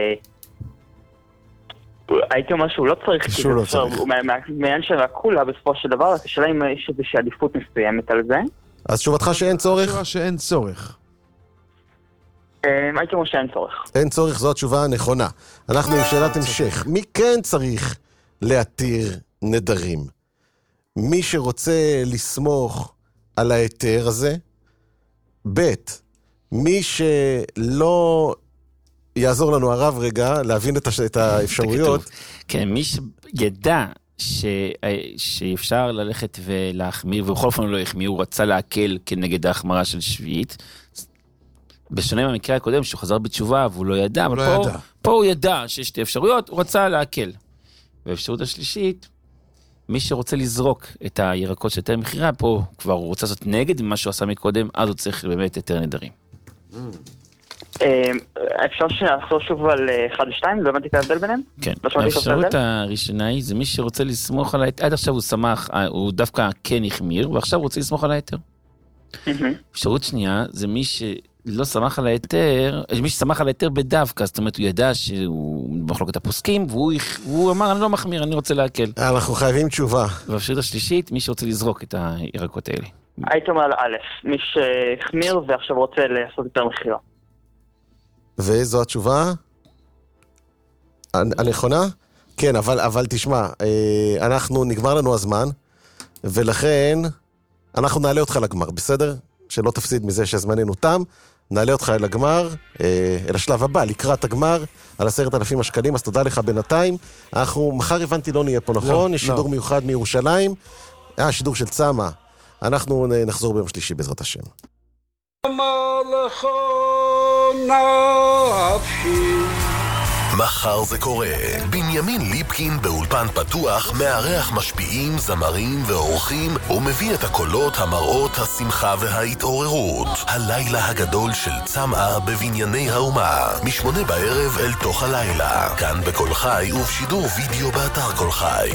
הייתי אומר שהוא לא צריך, שהוא לא צריך. מעניין של הכולה בסופו של דבר, השאלה אם יש איזושהי עדיפות מסוימת על זה. אז תשובתך שאין צורך? תשובה שאין צורך. הייתי אומר שאין צורך. אין צורך, זו התשובה הנכונה. אנחנו עם שאלת המשך. מי כן צריך להתיר נדרים? מי שרוצה לסמוך על ההיתר הזה? ב' מי שלא יעזור לנו הרב רגע להבין את האפשרויות. כן, מי שידע שאפשר ללכת ולהחמיר, ובכל אופן לא יחמיר, הוא רצה להקל כנגד ההחמרה של שביעית, בשונה מהמקרה הקודם שהוא חזר בתשובה והוא לא ידע, אבל פה הוא ידע שיש שתי אפשרויות, הוא רצה להקל. והאפשרות השלישית, מי שרוצה לזרוק את הירקות של יותר מחירה, פה כבר הוא רוצה לעשות נגד מה שהוא עשה מקודם, אז הוא צריך באמת יותר נדרים. אפשר שנעשור שוב על 1 ו-2, לא הבנתי את ההבדל ביניהם? כן, האפשרות הראשונה היא, זה מי שרוצה לסמוך על ההיתר, עד עכשיו הוא שמח, הוא דווקא כן החמיר, ועכשיו הוא רוצה לסמוך על ההיתר. אפשרות שנייה, זה מי שלא שמח על ההיתר, מי ששמח על ההיתר בדווקא, זאת אומרת, הוא ידע שהוא מחלוקת הפוסקים, והוא אמר, אני לא מחמיר, אני רוצה להקל. אנחנו חייבים תשובה. והאפשרות השלישית, מי שרוצה לזרוק את הירקות האלה. הייתי אומר על א', מי שהחמיר ועכשיו רוצה לעשות יותר מחירה. וזו התשובה? הנכונה? כן, אבל תשמע, נגמר לנו הזמן, ולכן אנחנו נעלה אותך לגמר, בסדר? שלא תפסיד מזה שהזמננו תם, נעלה אותך אל הגמר, אל השלב הבא, לקראת הגמר, על 10,000 השקלים, אז תודה לך בינתיים. אנחנו, מחר הבנתי לא נהיה פה, נכון? יש שידור מיוחד מירושלים, שידור של צמה. אנחנו נחזור ביום שלישי בעזרת השם. מחר זה קורה. בנימין ליפקין באולפן פתוח מארח משפיעים, זמרים ואורחים ומביא את הקולות, המראות, השמחה וההתעוררות. הלילה הגדול של צמאה בבנייני האומה, מ8 בערב אל תוך הלילה, כאן בכל חי ובשידור וידאו באתר כל חי.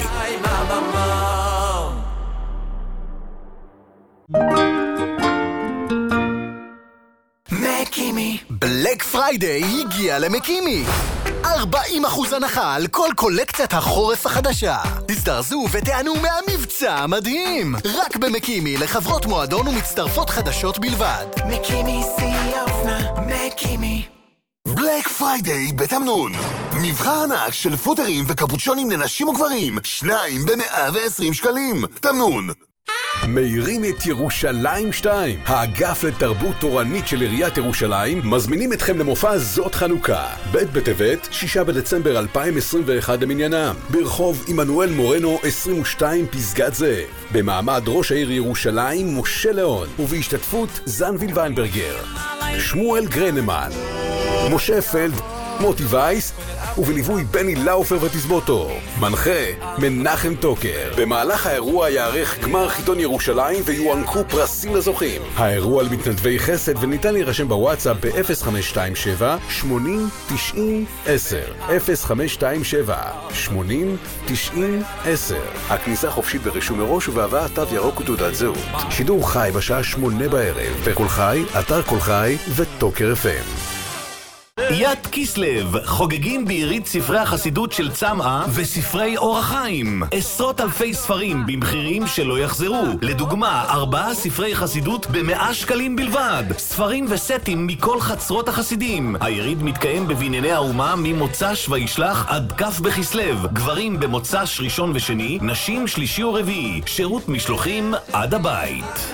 מקימי. בלק פריידיי הגיע למקימי. 40% הנחה על כל קולקציית החורף החדשה. תזדרזו ותענו מהמבצע המדהים. רק במקימי לחברות מועדון ומצטרפות חדשות בלבד. מקימי שיא האופנה, מקימי. בלק פריידיי בתמנון. מבחר ענק של פוטרים וקפוצ'ונים לנשים וגברים. 2 ב-120 שקלים. תמנון. מאירים את ירושלים 2. האגף לתרבות תורנית של עיריית ירושלים מזמינים אתכם למופע זאת חנוכה. ב' בטבת, 6 בדצמבר 2021 למניינם. ברחוב עמנואל מורנו 22 פסגת זאב. במעמד ראש העיר ירושלים משה ליאון. ובהשתתפות זנביל ויינברגר, שמואל גרנמן, משה פלד, מוטי וייס, ובליווי בני לאופר ותזמורתו. מנחה מנחם טוקר. במהלך האירוע יערך גמר חיתון ירושלים ויוענקו פרסים לזוכים. האירוע על מתנדבי חסד וניתן להירשם בוואטסאפ ב-0527 80 90 10 0527 80 90 10. הכניסה חופשית ברישום מראש ובהבאת תו ירוק ותעודת זהות. שידור חי בשעה 8 בערב בכל חי, אתר כל חי וטוקר FM. יד כיסלב, חוגגים בעירית ספרי החסידות של צמאה וספרי אור החיים. עשרות אלפי ספרים במחירים שלא יחזרו. לדוגמה, 4 ספרי חסידות ב100 שקלים בלבד. ספרים וסטים מכל חצרות החסידים. היריד מתקיים בבנייני האומה ממוצ"ש וישלח עד כ' בכסלו. גברים במוצ"ש ראשון ושני, נשים שלישי ורביעי. שירות משלוחים עד הבית.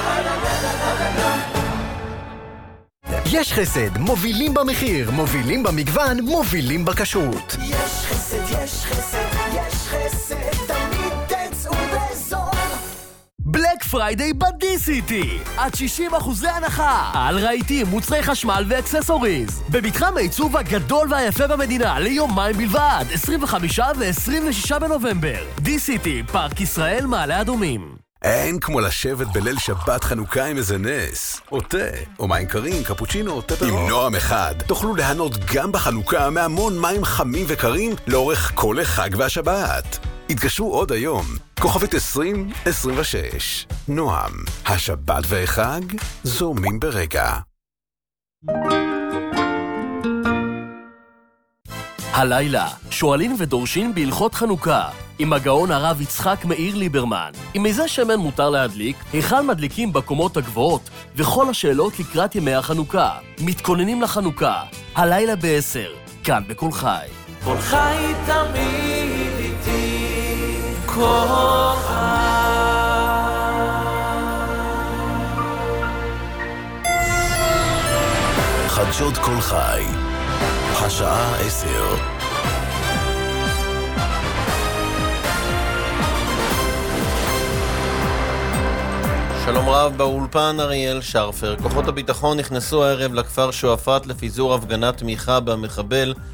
יש חסד, מובילים במחיר, מובילים במגוון, מובילים בכשרות. יש חסד, יש חסד, יש חסד, תמיד תצאו בזול. בלק פריידיי בדי-סיטי, עד 60% הנחה על רהיטים, מוצרי חשמל ואקססוריז. במתחם העיצוב הגדול והיפה במדינה ליומיים בלבד, 25 ו-26 בנובמבר. די-סיטי, פארק ישראל מעלה אדומים. אין כמו לשבת בליל שבת חנוכה עם איזה נס, או תה, או מים קרים, קפוצ'ינו, או תה פירות. עם נועם אחד תוכלו ליהנות גם בחנוכה מהמון מים חמים וקרים לאורך כל החג והשבת. התקשרו עוד היום, כוכבית 2026. נועם, השבת והחג זורמים ברגע. הלילה, שואלים ודורשים בהלכות חנוכה, עם הגאון הרב יצחק מאיר ליברמן. עם איזה שמן מותר להדליק, היכן מדליקים בקומות הגבוהות, וכל השאלות לקראת ימי החנוכה. מתכוננים לחנוכה, הלילה ב-10, כאן בכל חי. כל חי תמיד איתי, כל חי. חדשות כל חי, השעה 10. שלום רב, באולפן אריאל שרפר. כוחות הביטחון נכנסו הערב לכפר שועפאט לפיזור הפגנת תמיכה במחבל